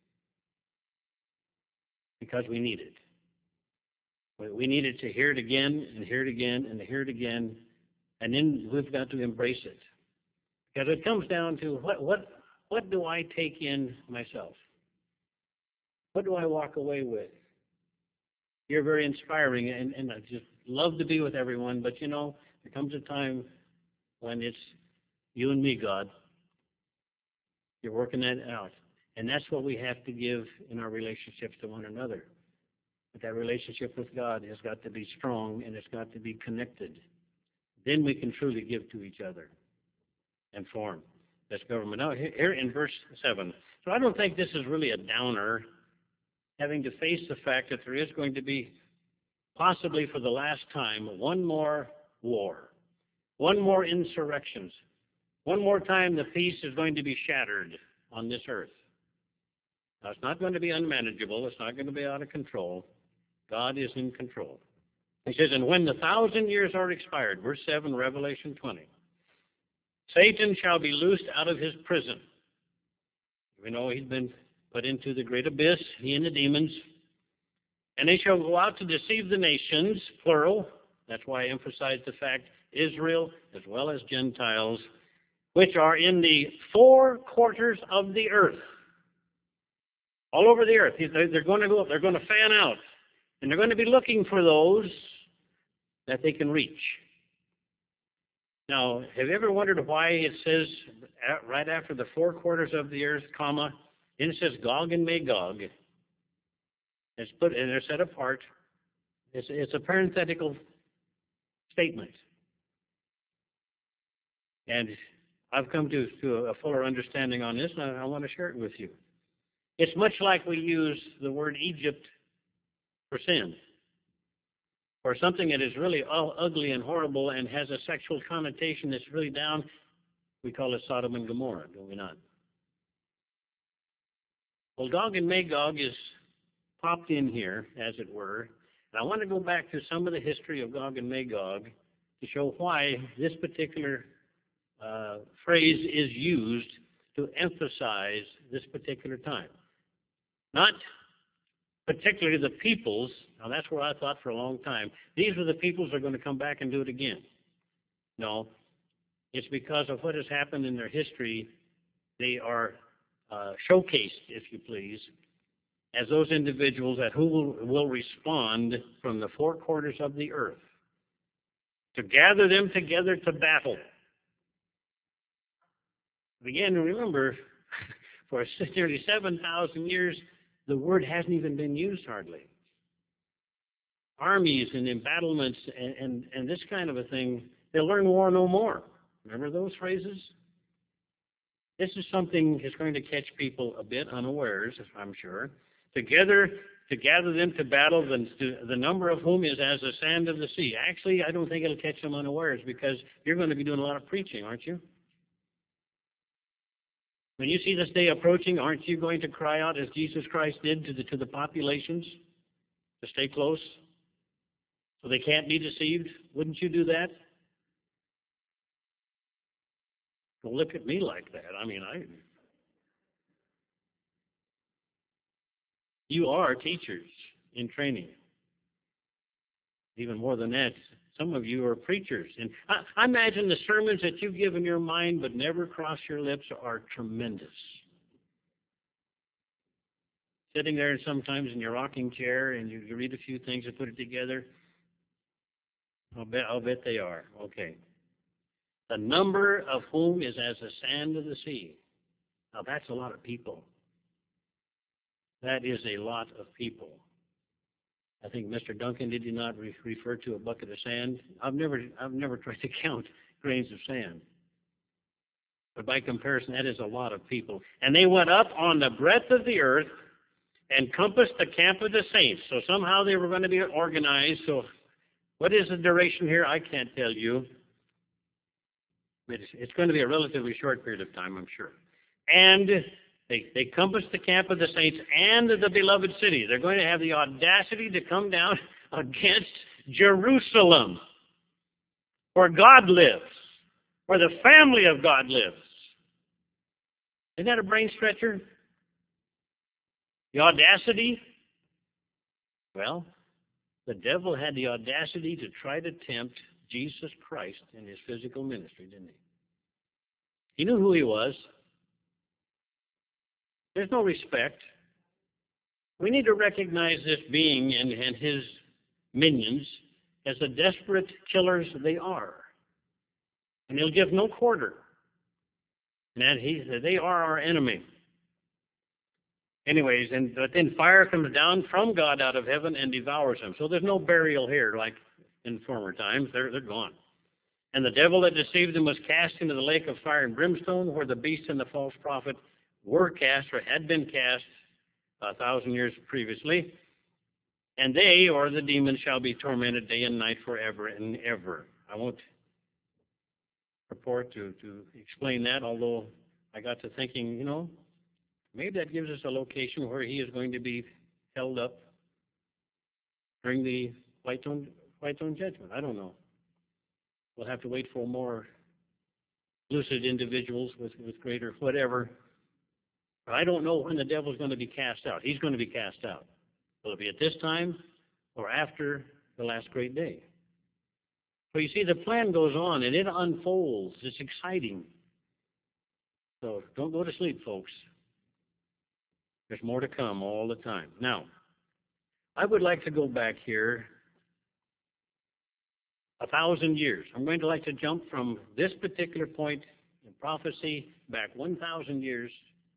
Because we need it. We needed to hear it again and hear it again and hear it again. And then we've got to embrace it. Because it comes down to what, what, what do I take in myself? What do I walk away with? You're very inspiring, and, and I just love to be with everyone, but you know, there comes a time when it's you and me, God. You're working that out. And that's what we have to give in our relationships to one another. But that relationship with God has got to be strong, and it's got to be connected. Then we can truly give to each other and form this government. Now, here in verse seven. So I don't think this is really a downer, having to face the fact that there is going to be, possibly for the last time, one more war, one more insurrections. One more time the peace is going to be shattered on this earth. Now, it's not going to be unmanageable. It's not going to be out of control. God is in control. He says, and when the thousand years are expired, verse seven, Revelation twenty, Satan shall be loosed out of his prison. We know he's been put into the great abyss, he and the demons. And they shall go out to deceive the nations, plural. That's why I emphasize the fact Israel as well as Gentiles, which are in the four quarters of the earth. All over the earth. They're going to go, they're going to fan out. And they're going to be looking for those that they can reach. Now, have you ever wondered why it says right after the four quarters of the earth, comma, then it says Gog and Magog. It's put, and they're set apart. It's, it's a parenthetical statement. And I've come to, to a fuller understanding on this, and I, I want to share it with you. It's much like we use the word Egypt for sin, or something that is really all ugly and horrible and has a sexual connotation that's really down. We call it Sodom and Gomorrah, do we not? Well, Gog and Magog is popped in here, as it were, and I want to go back to some of the history of Gog and Magog to show why this particular uh, phrase is used to emphasize this particular time. Not particularly the peoples. Now, that's where I thought for a long time, these are the peoples that are going to come back and do it again. No, it's because of what has happened in their history. They are uh, showcased, if you please, as those individuals that who will, will respond from the four quarters of the earth to gather them together to battle. Again, remember, for nearly seven thousand years, the word hasn't even been used hardly. Armies and embattlements and, and, and this kind of a thing, they'll learn war no more. Remember those phrases? This is something that's going to catch people a bit unawares, I'm sure. Together, to gather them to battle, the, the number of whom is as the sand of the sea. Actually, I don't think it'll catch them unawares because you're going to be doing a lot of preaching, aren't you? When you see this day approaching, aren't you going to cry out as Jesus Christ did to the, to the populations to stay close so they can't be deceived? Wouldn't you do that? Don't look at me like that. I mean, I... You are teachers in training. Even more than that, some of you are preachers. And I, I imagine the sermons that you give in your mind but never cross your lips are tremendous. Sitting there sometimes in your rocking chair and you, you read a few things and put it together. I'll bet, I'll bet they are. Okay. The number of whom is as the sand of the sea. Now that's a lot of people. That is a lot of people. I think Mister Duncan, did you not re- refer to a bucket of sand? I've never, I've never tried to count grains of sand. But by comparison, that is a lot of people. And they went up on the breadth of the earth and compassed the camp of the saints. So somehow they were going to be organized. So what is the duration here? I can't tell you. It's, it's going to be a relatively short period of time, I'm sure. And They, they compassed the camp of the saints and the beloved city. They're going to have the audacity to come down against Jerusalem, where God lives, where the family of God lives. Isn't that a brain stretcher? The audacity? Well, the devil had the audacity to try to tempt Jesus Christ in his physical ministry, didn't he? He knew who he was. There's no respect. We need to recognize this being and, and his minions as the desperate killers they are. And they'll give no quarter. And that he, they are our enemy. Anyways, and but then fire comes down from God out of heaven and devours them. So there's no burial here like in former times. They're, they're gone. And the devil that deceived them was cast into the lake of fire and brimstone, where the beast and the false prophet were cast or had been cast a thousand years previously. And they, or the demons, shall be tormented day and night forever and ever. I won't purport to, to explain that, although I got to thinking, you know, maybe that gives us a location where he is going to be held up during the white throne, white throne judgment. I don't know. We'll have to wait for more lucid individuals with, with greater whatever. But I don't know when the devil's going to be cast out. He's going to be cast out. Will it be at this time or after the last great day? So you see, the plan goes on and it unfolds. It's exciting. So don't go to sleep, folks. There's more to come all the time. Now, I would like to go back here a thousand years. I'm going to like to jump from this particular point in prophecy back one thousand years,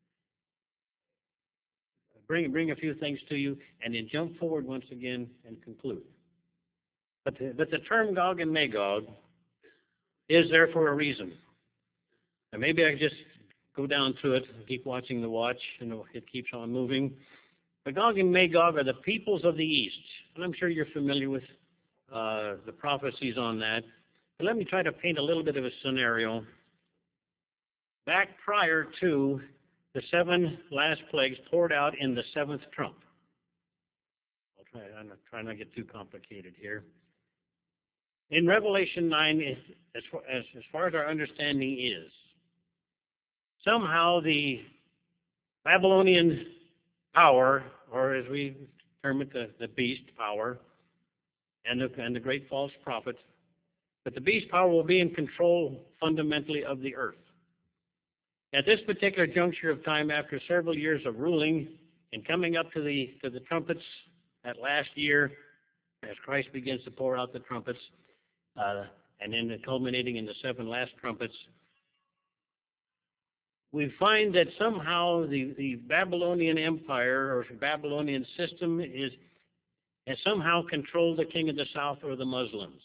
bring, bring a few things to you, and then jump forward once again and conclude. But the, but the term Gog and Magog is there for a reason. And maybe I just go down through it and keep watching the watch, and it keeps on moving. But Gog and Magog are the peoples of the East. And I'm sure you're familiar with uh, the prophecies on that. But let me try to paint a little bit of a scenario. Back prior to the seven last plagues poured out in the seventh trump. I'll try, I'm not trying not to get too complicated here. In Revelation nine, as far as, as far as our understanding is, somehow the Babylonian power, or as we term it, the, the beast power, and the, and the great false prophet, but the beast power will be in control fundamentally of the earth. At this particular juncture of time, after several years of ruling and coming up to the to the trumpets that last year, as Christ begins to pour out the trumpets, uh, and then culminating in the seven last trumpets, we find that somehow the, the Babylonian Empire or Babylonian system is has somehow controlled the king of the south or the Muslims.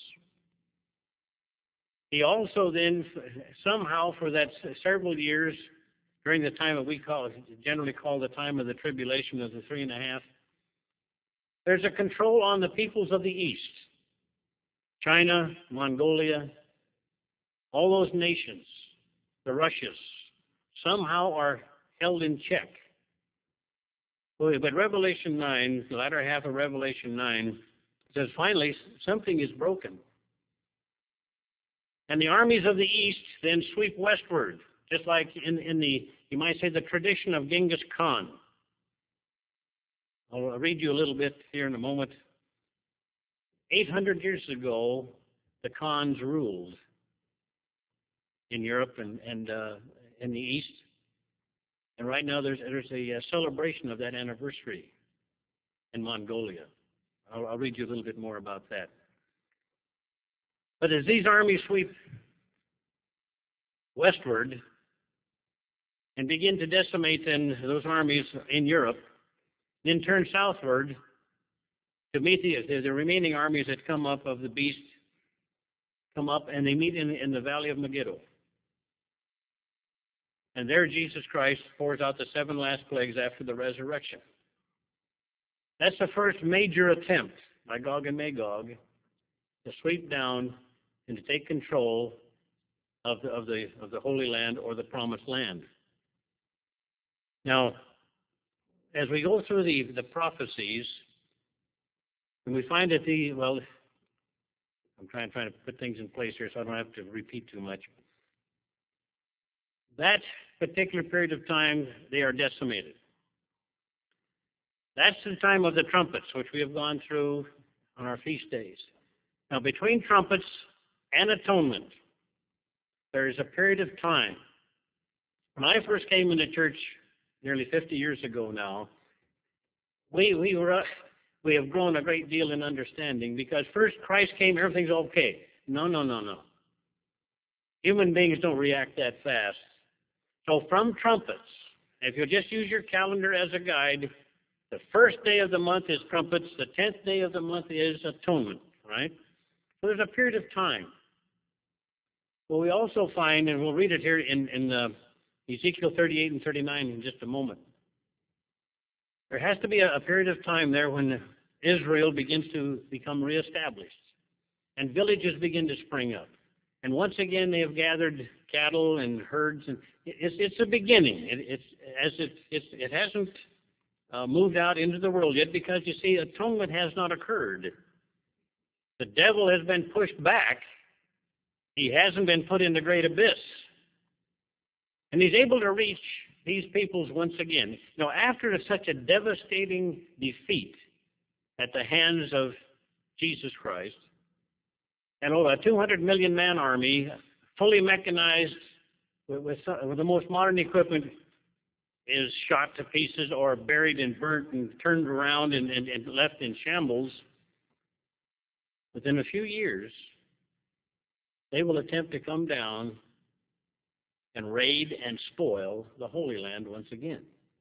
He also then somehow for that several years during the time that we call generally call the time of the tribulation of the three and a half, there's a control on the peoples of the East. China, Mongolia, all those nations, the Russias, somehow are held in check. But Revelation nine, the latter half of Revelation nine, says finally something is broken. And the armies of the East then sweep westward, just like in, in the, you might say, the tradition of Genghis Khan. I'll read you a little bit here in a moment. eight hundred years ago, the Khans ruled in Europe and, and uh, in the East. And right now there's, there's a uh, celebration of that anniversary in Mongolia. I'll, I'll read you a little bit more about that. But as these armies sweep westward and begin to decimate then those armies in Europe, then turn southward to meet the, the remaining armies that come up of the beast, come up and they meet in, in the valley of Megiddo. And there Jesus Christ pours out the seven last plagues after the resurrection. That's the first major attempt by Gog and Magog to sweep down and to take control of the, of the, of the Holy Land or the Promised Land. Now, as we go through the, the prophecies, and we find that the, well, I'm trying, trying to put things in place here so I don't have to repeat too much. That particular period of time, they are decimated. That's the time of the trumpets, which we have gone through on our feast days. Now, between trumpets and atonement, there is a period of time. When I first came into church nearly fifty years ago now, we we were uh, we have grown a great deal in understanding, because first Christ came, everything's okay. No, no, no, no. Human beings don't react that fast. So from trumpets, if you'll just use your calendar as a guide, the first day of the month is trumpets, the tenth day of the month is atonement, right? So there's a period of time. Well, we also find, and we'll read it here in, in uh, Ezekiel thirty-eight and thirty-nine in just a moment, there has to be a, a period of time there when Israel begins to become reestablished, and villages begin to spring up. And once again, they have gathered cattle and herds, and it's, it's a beginning. It, it's, as it, it's, it hasn't uh, moved out into the world yet, because, you see, atonement has not occurred. The devil has been pushed back. He hasn't been put in the great abyss. And he's able to reach these peoples once again. Now, after such a devastating defeat at the hands of Jesus Christ, and over a two hundred million man army, fully mechanized, with, with, with the most modern equipment, is shot to pieces or buried and burnt and turned around and, and, and left in shambles, within a few years, they will attempt to come down and raid and spoil the Holy Land once again.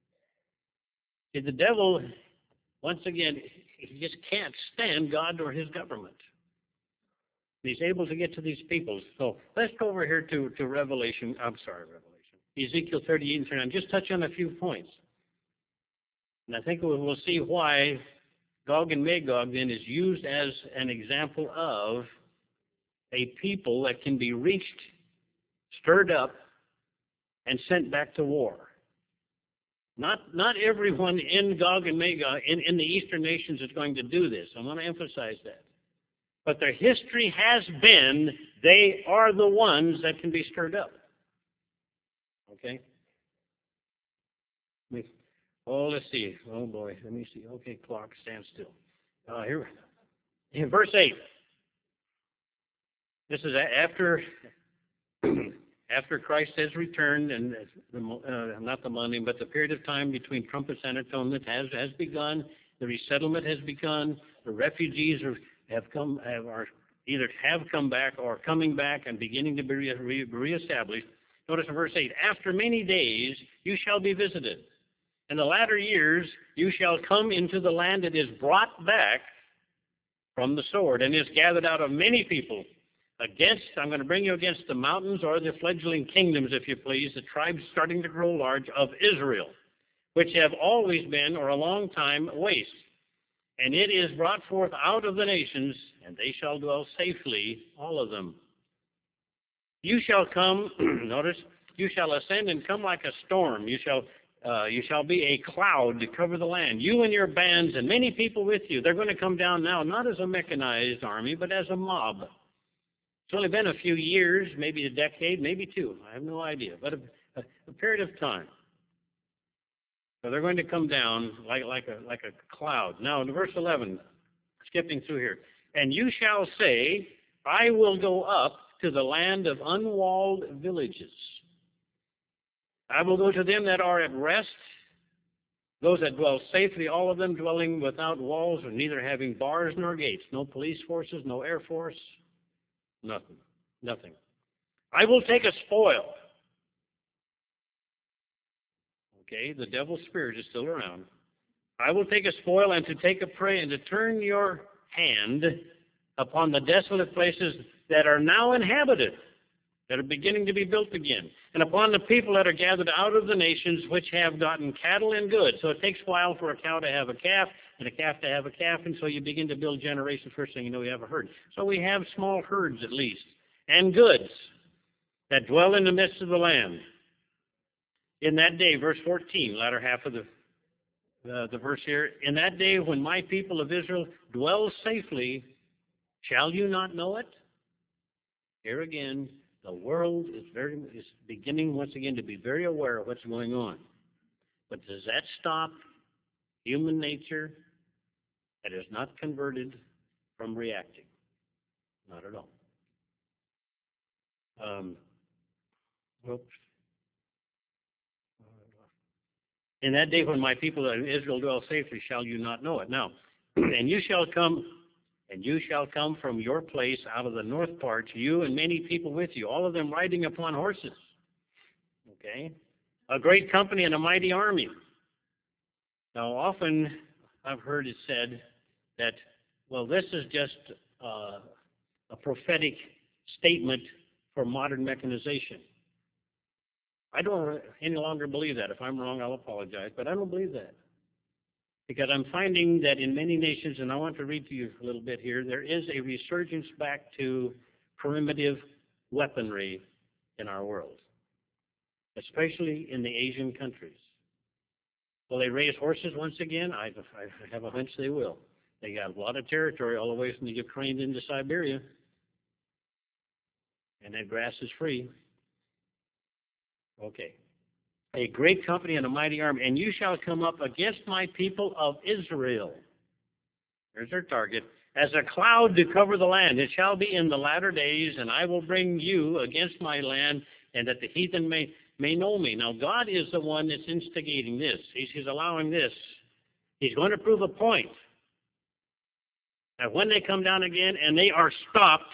See, the devil, once again, he just can't stand God or his government. He's able to get to these peoples. So let's go over here to, to Revelation. I'm sorry, Revelation. Ezekiel thirty-eight and thirty-nine. Just touch on a few points. And I think we'll see why Gog and Magog then is used as an example of a people that can be reached, stirred up, and sent back to war. Not, not everyone in Gog and Magog, in, in the eastern nations, is going to do this. I want to emphasize that. But their history has been, they are the ones that can be stirred up. Okay? Oh, let's see. Oh, boy. Let me see. Okay, clock, stand still. Uh, here, in verse eight. This is after after Christ has returned, and the, uh, not the millennium, but the period of time between trumpets and atonement has, has begun. The resettlement has begun. The refugees are, have come, have, are either have come back or coming back and beginning to be re, re, reestablished. Notice in verse eight, after many days you shall be visited. In the latter years you shall come into the land that is brought back from the sword and is gathered out of many people. Against, I'm going to bring you against the mountains or the fledgling kingdoms, if you please, the tribes starting to grow large of Israel, which have always been, or a long time, waste. And it is brought forth out of the nations, and they shall dwell safely, all of them. You shall come, notice, you shall ascend and come like a storm. You shall uh, you shall be a cloud to cover the land. You and your bands and many people with you. They're going to come down now, not as a mechanized army, but as a mob. It's only been a few years, maybe a decade, maybe two. I have no idea, but a, a, a period of time. So they're going to come down like, like, a, like a cloud. Now, in verse eleven, skipping through here. And you shall say, I will go up to the land of unwalled villages. I will go to them that are at rest, those that dwell safely, all of them dwelling without walls, or neither having bars nor gates. No police forces, no air force, nothing, nothing. I will take a spoil. Okay, the devil's spirit is still around. I will take a spoil and to take a prey and to turn your hand upon the desolate places that are now inhabited, that are beginning to be built again, and upon the people that are gathered out of the nations which have gotten cattle and goods. So it takes a while for a cow to have a calf, and a calf to have a calf, and so you begin to build generations. First thing you know, you have a herd. So we have small herds at least, and goods that dwell in the midst of the land. In that day, verse fourteen, latter half of the, uh, the verse here, in that day when my people of Israel dwell safely, shall you not know it? Here again, the world is very is beginning once again to be very aware of what's going on. But does that stop human nature that is not converted from reacting? Not at all. Um, whoops. In that day when my people of Israel dwell safely, shall you not know it? Now, And you shall come, and you shall come from your place out of the north parts, you and many people with you, all of them riding upon horses. Okay? A great company and a mighty army. Now, often I've heard it said that, well, this is just uh, a prophetic statement for modern mechanization. I don't any longer believe that. If I'm wrong, I'll apologize, but I don't believe that. Because I'm finding that in many nations, and I want to read to you a little bit here, there is a resurgence back to primitive weaponry in our world, especially in the Asian countries. Will they raise horses once again? I, I have a hunch they will. They got a lot of territory all the way from the Ukraine into Siberia, and that grass is free. Okay. A great company and a mighty army, and you shall come up against my people of Israel. There's their target. As a cloud to cover the land, it shall be in the latter days, and I will bring you against my land, and that the heathen may, may know me. Now, God is the one that's instigating this. He's, he's allowing this. He's going to prove a point. That when they come down again and they are stopped,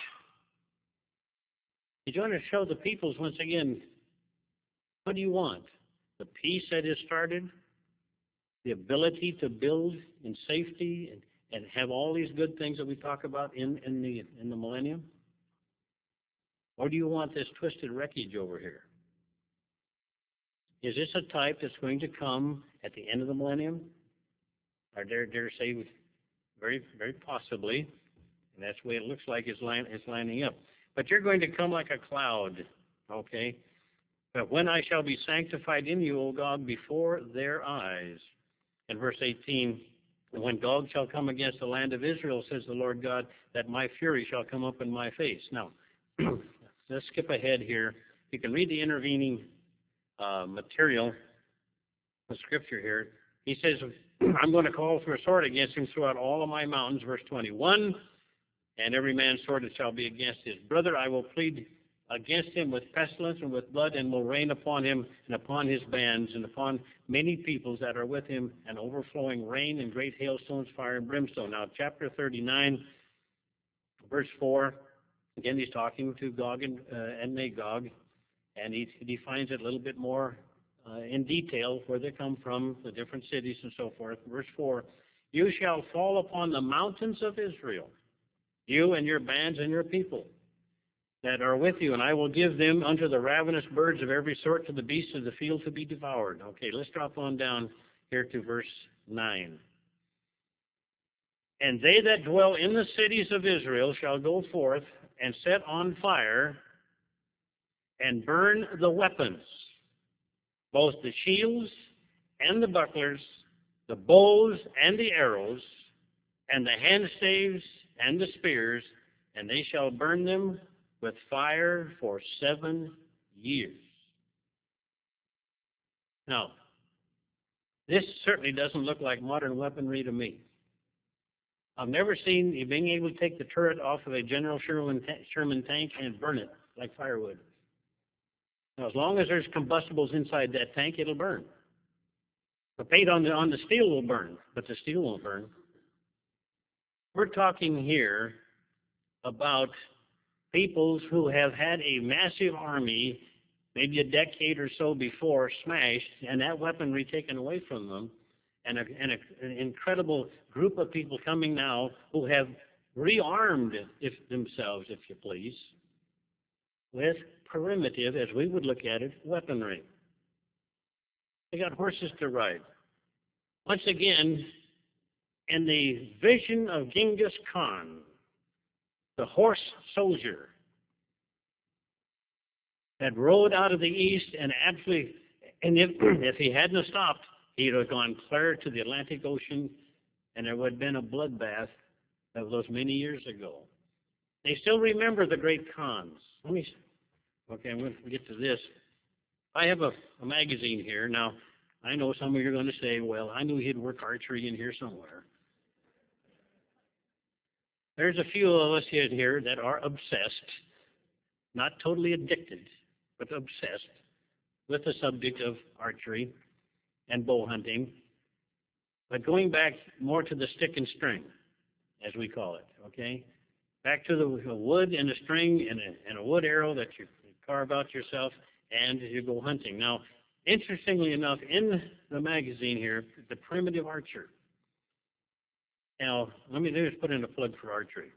he's going to show the peoples once again, what do you want? The peace that is started, the ability to build in safety and, and have all these good things that we talk about in, in the in the millennium? Or do you want this twisted wreckage over here? Is this a type that's going to come at the end of the millennium? I dare dare say very very possibly, and that's the way it looks like it's, line, it's lining up. But you're going to come like a cloud, okay? But when I shall be sanctified in you, O Gog, before their eyes. And verse eighteen, when Gog shall come against the land of Israel, says the Lord God, that my fury shall come up in my face. Now, let's skip ahead here. You can read the intervening uh, material, the scripture here. He says, I'm going to call for a sword against him throughout all of my mountains, verse twenty-one, and every man's sword that shall be against his brother. I will plead against him with pestilence and with blood, and will rain upon him and upon his bands and upon many peoples that are with him, and overflowing rain and great hailstones, fire and brimstone. Now, chapter thirty-nine, verse four, again, he's talking to Gog and, uh, and Magog, and he, he defines it a little bit more uh, in detail, where they come from, the different cities and so forth. Verse four, you shall fall upon the mountains of Israel, you and your bands and your people that are with you, and I will give them unto the ravenous birds of every sort, to the beasts of the field to be devoured. Okay, let's drop on down here to verse nine. And they that dwell in the cities of Israel shall go forth and set on fire and burn the weapons, both the shields and the bucklers, the bows and the arrows, and the handstaves and the spears, and they shall burn them with fire for seven years. Now, this certainly doesn't look like modern weaponry to me. I've never seen you being able to take the turret off of a General Sherman, Sherman tank and burn it like firewood. Now, as long as there's combustibles inside that tank, it'll burn. The paint on the, on the steel will burn, but the steel won't burn. We're talking here about peoples who have had a massive army, maybe a decade or so before, smashed, and that weaponry taken away from them, and, a, and a, an incredible group of people coming now who have rearmed if, themselves, if you please, with primitive, as we would look at it, weaponry. They got horses to ride. Once again, in the vision of Genghis Khan, the horse soldier that rode out of the east, and actually, and if, if he hadn't stopped, he'd have gone clear to the Atlantic Ocean, and there would have been a bloodbath of those many years ago. They still remember the great Khans. Let me, okay, I'm going to get to this. I have a, a magazine here. Now, I know some of you are going to say, well, I knew he'd work archery in here somewhere. There's a few of us in here that are obsessed, not totally addicted, but obsessed with the subject of archery and bow hunting. But going back more to the stick and string, as we call it, okay? Back to the wood and a string and a, and a wood arrow that you carve out yourself, and you go hunting. Now, interestingly enough, in the magazine here, The Primitive Archer. Now, let me just put in a plug for archery.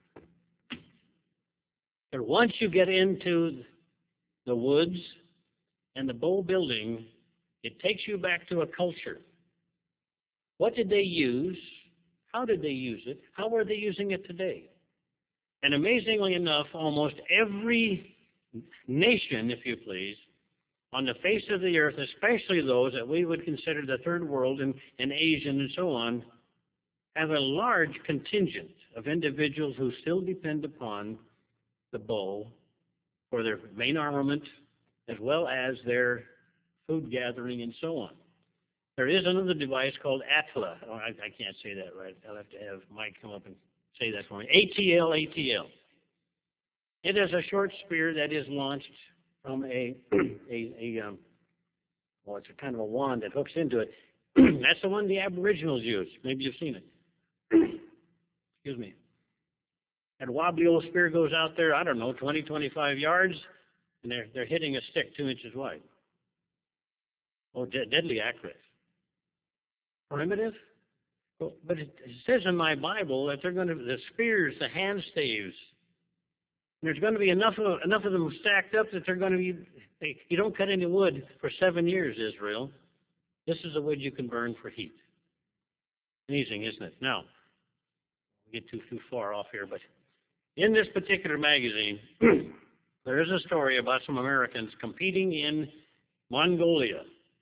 But once you get into the woods and the bow building, it takes you back to a culture. What did they use? How did they use it? How are they using it today? And amazingly enough, almost every nation, if you please, on the face of the earth, especially those that we would consider the third world and, and Asian and so on, have a large contingent of individuals who still depend upon the bow for their main armament as well as their food gathering and so on. There is another device called Atla. Oh, I, I can't say that right. I'll have to have Mike come up and say that for me. A T L, A T L. It is a short spear that is launched from a, a, a um, well, it's a kind of a wand that hooks into it. That's the one the Aboriginals use. Maybe you've seen it. Excuse me. That wobbly old spear goes out there, I don't know, twenty, twenty-five yards, and they're, they're hitting a stick two inches wide. Oh, de- deadly accurate. Primitive? Well, but it, it says in my Bible that they're going to, the spears, the hand staves, there's going to be enough of, enough of them stacked up that they're going to be, they, you don't cut any wood for seven years, Israel. This is the wood you can burn for heat. Amazing, isn't it? Now, we get too, too far off here, but in this particular magazine, there is a story about some Americans competing in Mongolia.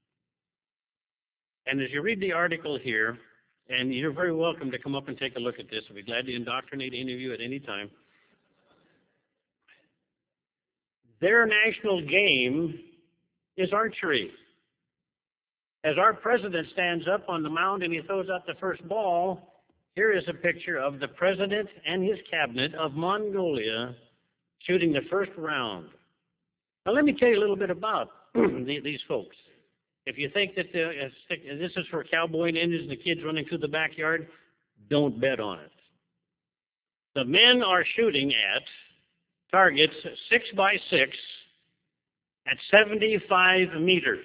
And as you read the article here, and you're very welcome to come up and take a look at this. I'll be glad to indoctrinate any of you at any time. Their national game is archery. As our president stands up on the mound and he throws out the first ball, here is a picture of the president and his cabinet of Mongolia shooting the first round. Now, let me tell you a little bit about these folks. If you think that the, uh, this is for cowboy and Indians and the kids running through the backyard, don't bet on it. The men are shooting at targets six by six at seventy-five meters.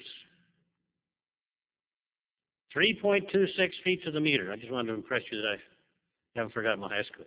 three point two six feet to the meter. I just wanted to impress you that I haven't forgotten my high school.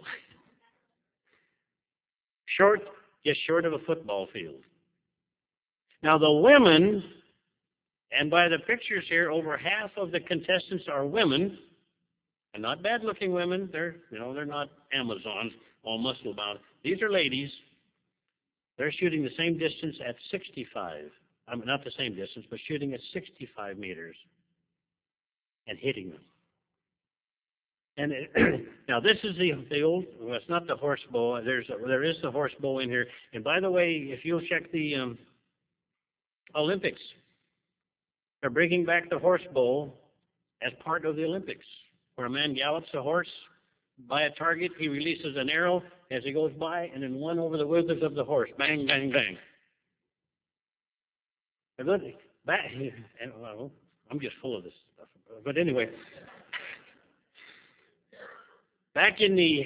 Short, just short of a football field. Now the women, and by the pictures here, over half of the contestants are women, and not bad-looking women. They're, you know, they're not Amazons, all muscle-bound. These are ladies. They're shooting the same distance at sixty-five. I mean, not the same distance, but shooting at sixty-five meters and hitting them. And it, now this is the the old. Well, it's not the horse bow. There's a, there is the horse bow in here. And by the way, if you'll check the um, Olympics, they're bringing back the horse bow as part of the Olympics, where a man gallops a horse by a target, he releases an arrow as he goes by, and then one over the withers of the horse. Bang, bang, bang. Good. Back, and, well, I'm just full of this stuff. But anyway, back in the,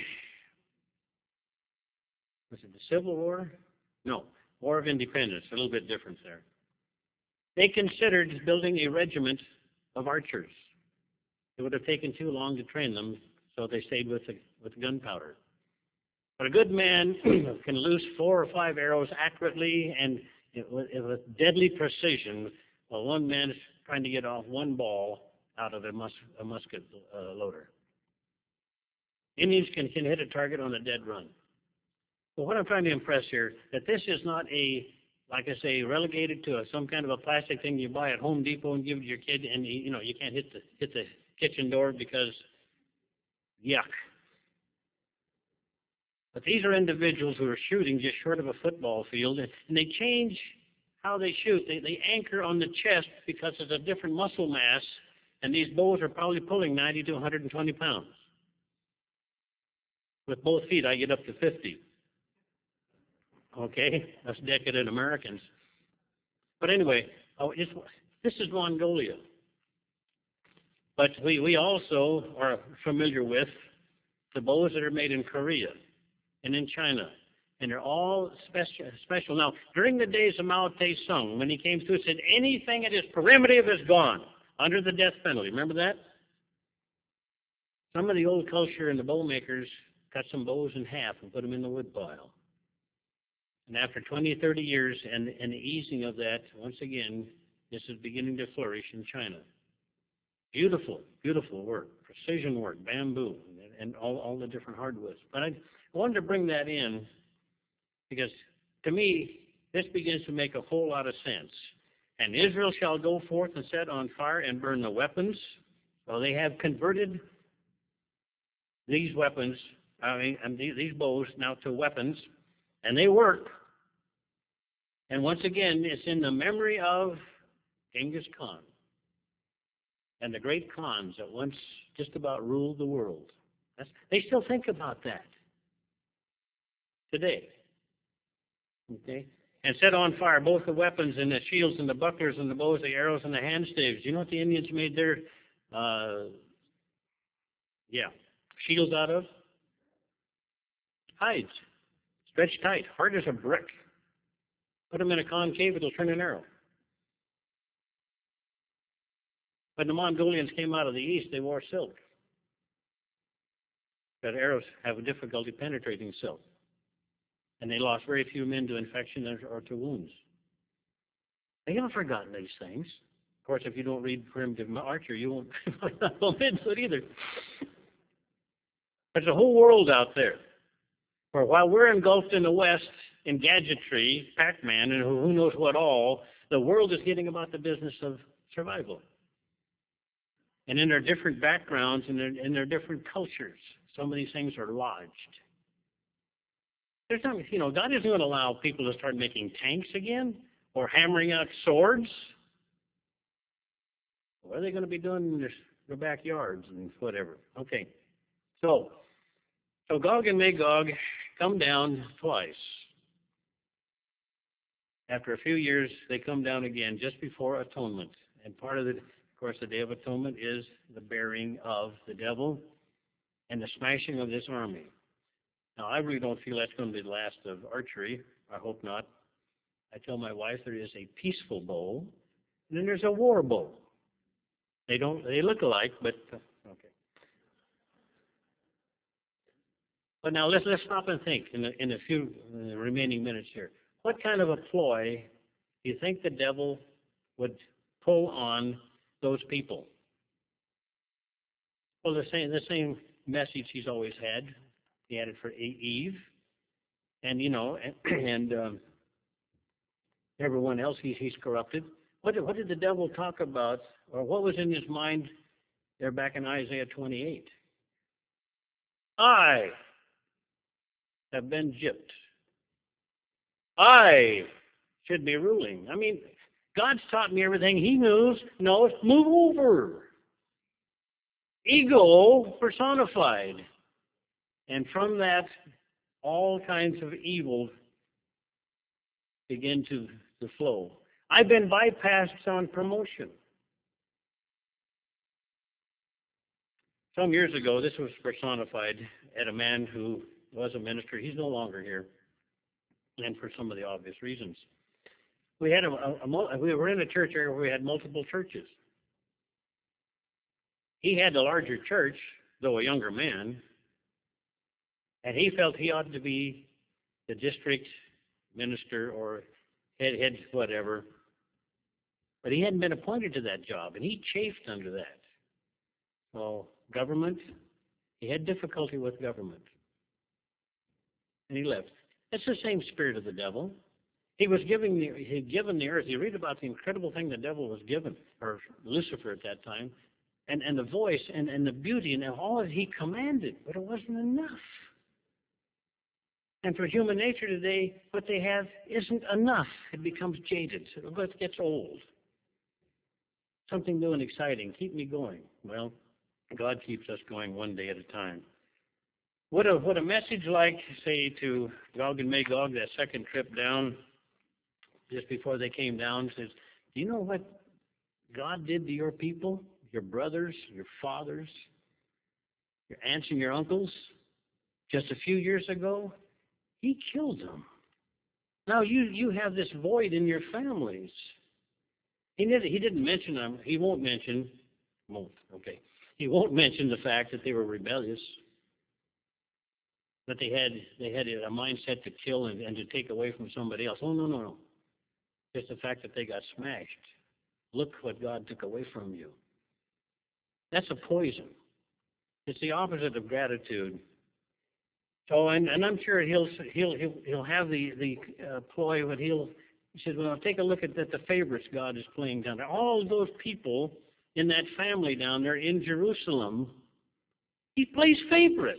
was it the Civil War? No, War of Independence, a little bit different there. They considered building a regiment of archers. It would have taken too long to train them, so they stayed with the, with gunpowder. But a good man can loose four or five arrows accurately and with, with deadly precision, while one man is trying to get off one ball out of a, mus a musket uh, loader. Indians can, can hit a target on a dead run. So what I'm trying to impress here, that this is not a, like I say, relegated to a, some kind of a plastic thing you buy at Home Depot and give to your kid, and you know you can't hit the hit the kitchen door because yuck. But these are individuals who are shooting just short of a football field, and they change how they shoot. They, they anchor on the chest because it's a different muscle mass, and these bows are probably pulling ninety to one hundred twenty pounds. With both feet, I get up to fifty. Okay, that's decadent Americans. But anyway, oh, it's, this is Mongolia. But we, we also are familiar with the bows that are made in Korea and in China. And they're all special. special. Now, during the days of Mao Tse-tung, when he came through, he said, anything that is primitive is gone, under the death penalty. Remember that? Some of the old culture and the bow makers cut some bows in half and put them in the wood pile. And after twenty, thirty years and, and the easing of that, once again, this is beginning to flourish in China. Beautiful, beautiful work, precision work, bamboo, and, and all, all the different hardwoods. But I wanted to bring that in because, to me, this begins to make a whole lot of sense. And Israel shall go forth and set on fire and burn the weapons. So they have converted these weapons, I mean, and these, these bows now to weapons, and they work. And once again, it's in the memory of Genghis Khan and the great Khans that once just about ruled the world. That's, they still think about that today. Okay? And set on fire both the weapons and the shields and the bucklers and the bows, the arrows and the hand staves. You know what the Indians made their uh, yeah, shields out of? Hides. Stretched tight, hard as a brick. Put them in a concave, it'll turn an arrow. When the Mongolians came out of the east, they wore silk. But arrows have a difficulty penetrating silk. And they lost very few men to infection or to wounds. They haven't forgotten these things. Of course, if you don't read primitive archery, you won't go into it either. There's a whole world out there. For while we're engulfed in the West in gadgetry, Pac-Man, and who knows what all, the world is getting about the business of survival. And in their different backgrounds and in, in their different cultures, some of these things are lodged. There's not, you know, God isn't going to allow people to start making tanks again or hammering out swords. What are they going to be doing in their, their backyards and whatever? Okay. So, so Gog and Magog come down twice. After a few years, they come down again just before atonement. And part of the, of course, the Day of Atonement is the burying of the devil and the smashing of this army. Now, I really don't feel that's going to be the last of archery. I hope not. I tell my wife there is a peaceful bow, and then there's a war bow. They don't. They look alike, but uh, okay. But now let's let's stop and think in a, in a few uh, remaining minutes here. What kind of a ploy do you think the devil would pull on those people? Well, the same the same message he's always had. He had it for Eve, and you know, and, and um, everyone else he's, he's corrupted. What did, what did the devil talk about, or what was in his mind there back in Isaiah twenty-eight? I have been gypped. I should be ruling. I mean, God's taught me everything he knows. knows. Move over. Ego personified. And from that, all kinds of evil begin to, to flow. I've been bypassed on promotion. Some years ago, this was personified at a man who was a minister. He's no longer here, and for some of the obvious reasons. We had a, a, a we were in a church area where we had multiple churches. He had the larger church, though a younger man. And he felt he ought to be the district minister or head, head whatever. But he hadn't been appointed to that job, and he chafed under that. Well, government, he had difficulty with government. And he left. That's the same spirit of the devil. He was giving the, he had given the earth. You read about the incredible thing the devil was given, or Lucifer at that time, and, and the voice and, and the beauty and all that he commanded, but it wasn't enough. And for human nature today, what they have isn't enough. It becomes jaded. It gets old. Something new and exciting. Keep me going. Well, God keeps us going one day at a time. What a, what a message like, say, to Gog and Magog, that second trip down, just before they came down, says, do you know what God did to your people? your brothers, your fathers, your aunts and your uncles, just a few years ago, he killed them. Now you, you have this void in your families. He didn't, he didn't mention them. He won't mention, won't, okay. He won't mention the fact that they were rebellious, that they had they had a mindset to kill and, and to take away from somebody else. Oh, no, no, no. Just the fact that they got smashed. Look what God took away from you. That's a poison. It's the opposite of gratitude. So, and, and I'm sure he'll he'll he'll, he'll have the the uh, ploy, but he'll he says, well, take a look at that, the favorites God is playing down there. All of those people in that family down there in Jerusalem, he plays favorites.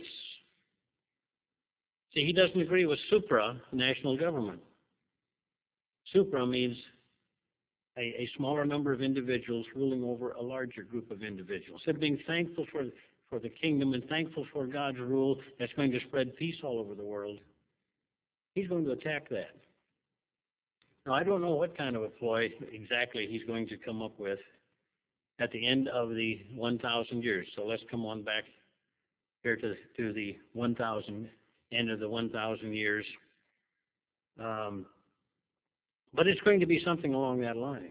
See, he doesn't agree with supra, national government. Supra means a, a smaller number of individuals ruling over a larger group of individuals. So being thankful for, for the kingdom and thankful for God's rule that's going to spread peace all over the world, he's going to attack that. Now, I don't know what kind of a ploy exactly he's going to come up with at the end of the one thousand years. So let's come on back here to, to the one thousand, end of the one thousand years. Um, but it's going to be something along that line.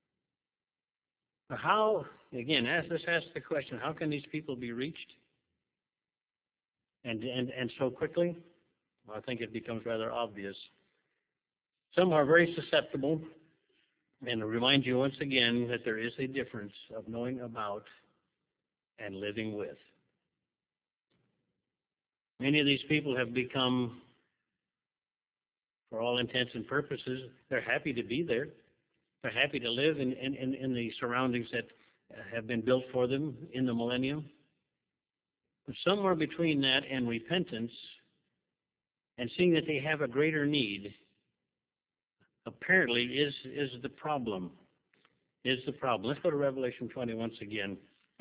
How, again, ask, let's ask the question, how can these people be reached? And, and, and so quickly? Well, I think it becomes rather obvious. Some are very susceptible, and I remind you once again that there is a difference of knowing about and living with. Many of these people have become, for all intents and purposes, they're happy to be there. They're happy to live in, in, in the surroundings that have been built for them in the millennium. But somewhere between that and repentance and seeing that they have a greater need, apparently is, is the problem. Is the problem. Let's go to Revelation twenty once again.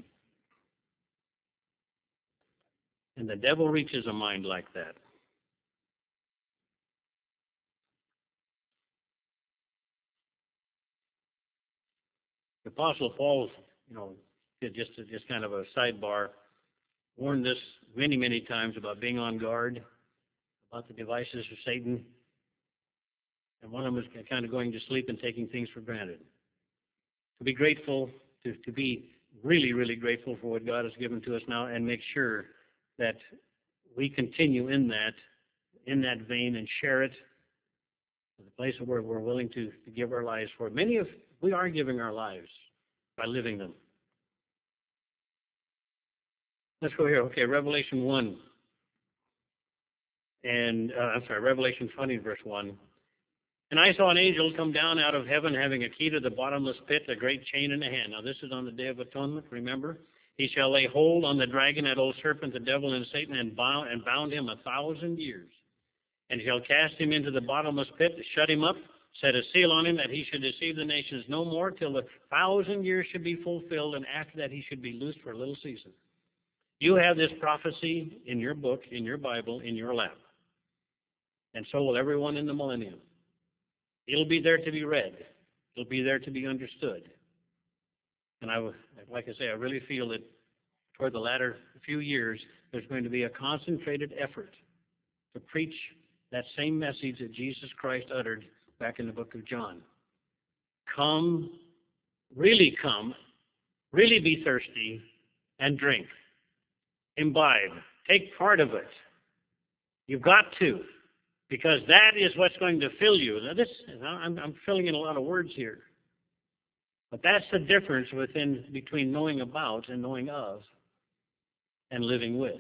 And the devil reaches a mind like that. The Apostle Paul, you know, just just kind of a sidebar, warned us many, many times about being on guard, about the devices of Satan. And one of them is kind of going to sleep and taking things for granted. To be grateful, to, to be really, really grateful for what God has given to us now, and make sure that we continue in that, in that vein, and share it to the place where we're willing to, to give our lives for it. Many of we are giving our lives by living them. Let's go here. Okay, Revelation one. And, uh, I'm sorry, Revelation twenty, verse one. And I saw an angel come down out of heaven having a key to the bottomless pit, a great chain in the hand. Now this is on the Day of Atonement, remember? He shall lay hold on the dragon, that old serpent, the devil and Satan, and bound, and bound him a thousand years. And shall cast him into the bottomless pit, shut him up, set a seal on him, that he should deceive the nations no more, till the thousand years should be fulfilled, and after that he should be loosed for a little season. You have this prophecy in your book, in your Bible, in your lap. And so will everyone in the millennium. It'll be there to be read. It'll be there to be understood. And I, like I say, I really feel that toward the latter few years, there's going to be a concentrated effort to preach that same message that Jesus Christ uttered back in the book of John. Come, really come, really be thirsty, and drink. Imbibe. Take part of it. You've got to. Because that is what's going to fill you. Now this, I'm, I'm filling in a lot of words here. But that's the difference within between knowing about and knowing of and living with.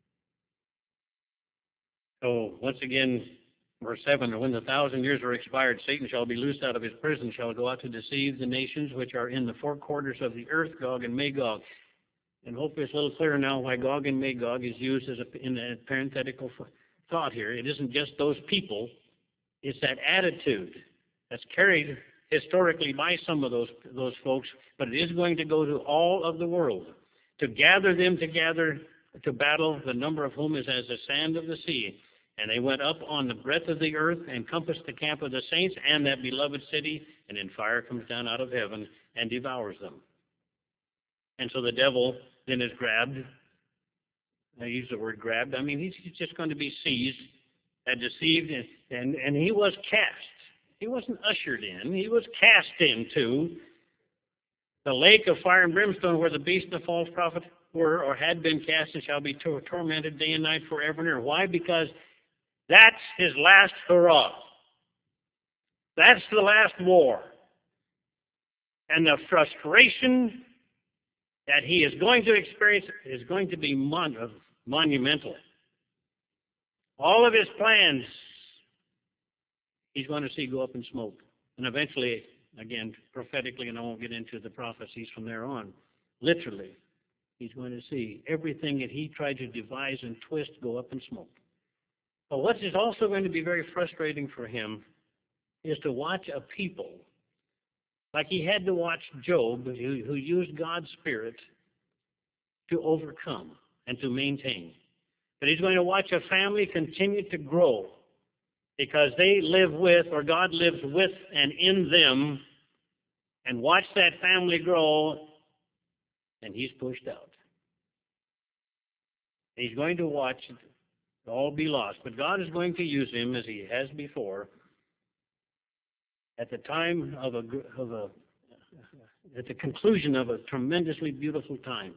So once again, verse seven, when the thousand years are expired, Satan shall be loosed out of his prison, shall go out to deceive the nations which are in the four quarters of the earth, Gog and Magog. And hopefully it's a little clearer now why Gog and Magog is used as a, in a parenthetical thought here. It isn't just those people, it's that attitude that's carried historically by some of those those folks, but it is going to go to all of the world. To gather them together to battle, the number of whom is as the sand of the sea. And they went up on the breadth of the earth and compassed the camp of the saints and that beloved city, and then fire comes down out of heaven and devours them. And so the devil then is grabbed. I use the word grabbed. I mean, he's, he's just going to be seized and deceived, and, and, and he was cast. He wasn't ushered in. He was cast into the lake of fire and brimstone where the beast and the false prophet were or had been cast and shall be tor- tormented day and night forever and ever. Why? Because that's his last hurrah. That's the last war. And the frustration that he is going to experience is going to be mon- monumental. All of his plans he's going to see go up in smoke. And eventually, again, prophetically, and I won't get into the prophecies from there on, literally, he's going to see everything that he tried to devise and twist go up in smoke. But what is also going to be very frustrating for him is to watch a people, like he had to watch Job, who, who used God's Spirit to overcome and to maintain. But he's going to watch a family continue to grow because they live with, or God lives with and in them, and watch that family grow, and he's pushed out. He's going to watch it all be lost. But God is going to use him, as he has before, at the time of a, of a at the conclusion of a tremendously beautiful time.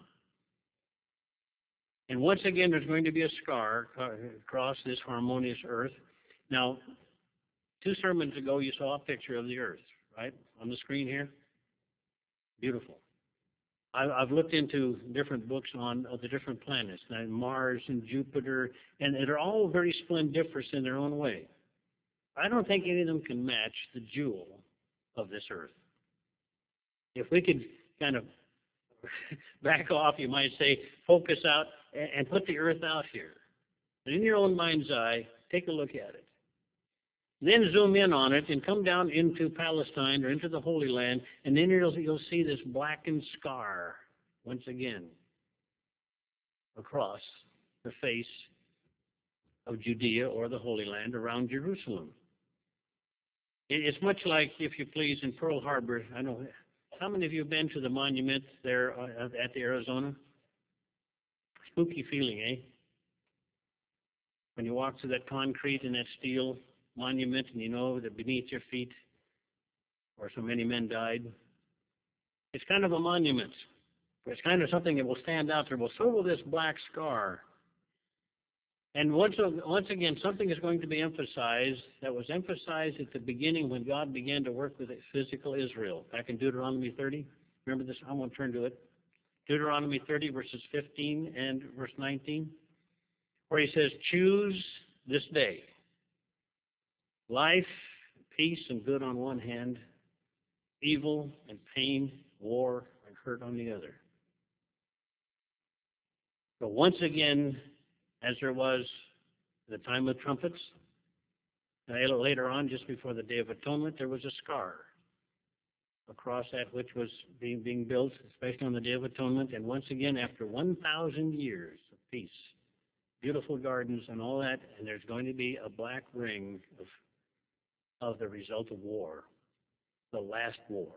And once again, there's going to be a scar across this harmonious earth. Now, two sermons ago, you saw a picture of the earth, right, on the screen here. Beautiful. I've looked into different books on the different planets, like Mars and Jupiter, and they're all very splendiferous in their own way. I don't think any of them can match the jewel of this earth. If we could kind of back off, you might say, focus out and put the earth out here. And in your own mind's eye, take a look at it. Then zoom in on it and come down into Palestine or into the Holy Land, and then you'll, you'll see this blackened scar once again across the face of Judea or the Holy Land around Jerusalem. It's much like, if you please, in Pearl Harbor. I know, how many of you have been to the monument there at the Arizona? Spooky feeling, eh? When you walk through that concrete and that steel monument, and you know that beneath your feet, where so many men died, it's kind of a monument. It's kind of something that will stand out there. Well, so will this black scar. And once, once again, something is going to be emphasized that was emphasized at the beginning when God began to work with physical Israel. Back in Deuteronomy thirty. Remember this? I won't turn to it. Deuteronomy thirty, verses fifteen and verse nineteen, where he says, choose this day life, peace, and good on one hand, evil and pain, war, and hurt on the other. So once again, as there was the time of trumpets, later on, just before the Day of Atonement, there was a scar across that which was being, being built, especially on the Day of Atonement. And once again, after one thousand years of peace, beautiful gardens and all that, and there's going to be a black ring of, of the result of war, the last war.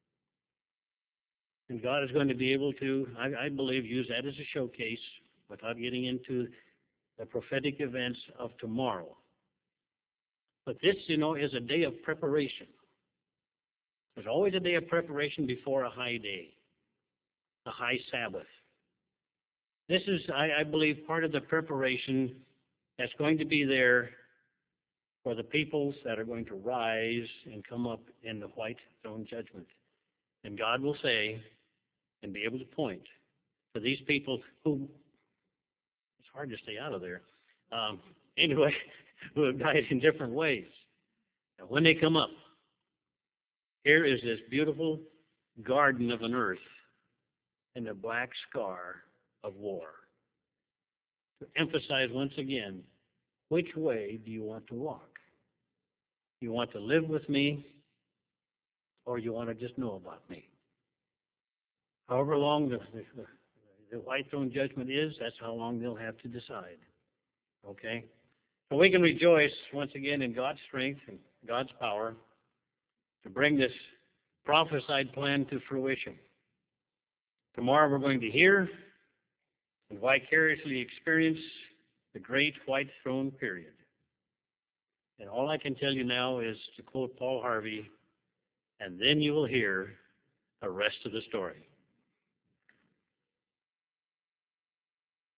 And God is going to be able to, I, I believe, use that as a showcase without getting into the prophetic events of tomorrow. But this, you know, is a day of preparation. There's always a day of preparation before a high day, a high Sabbath. This is, I, I believe, part of the preparation that's going to be there for the peoples that are going to rise and come up in the white throne judgment. And God will say and be able to point to these people who, it's hard to stay out of there, um, anyway, who have died in different ways. Now, when they come up, here is this beautiful garden of an earth and the black scar of war. To emphasize once again, which way do you want to walk? You want to live with me, or you want to just know about me? However long the, the, the white throne judgment is, that's how long they'll have to decide. Okay? So we can rejoice once again in God's strength and God's power to bring this prophesied plan to fruition. Tomorrow we're going to hear and vicariously experience the great white throne period. And all I can tell you now is to quote Paul Harvey, and then you will hear the rest of the story.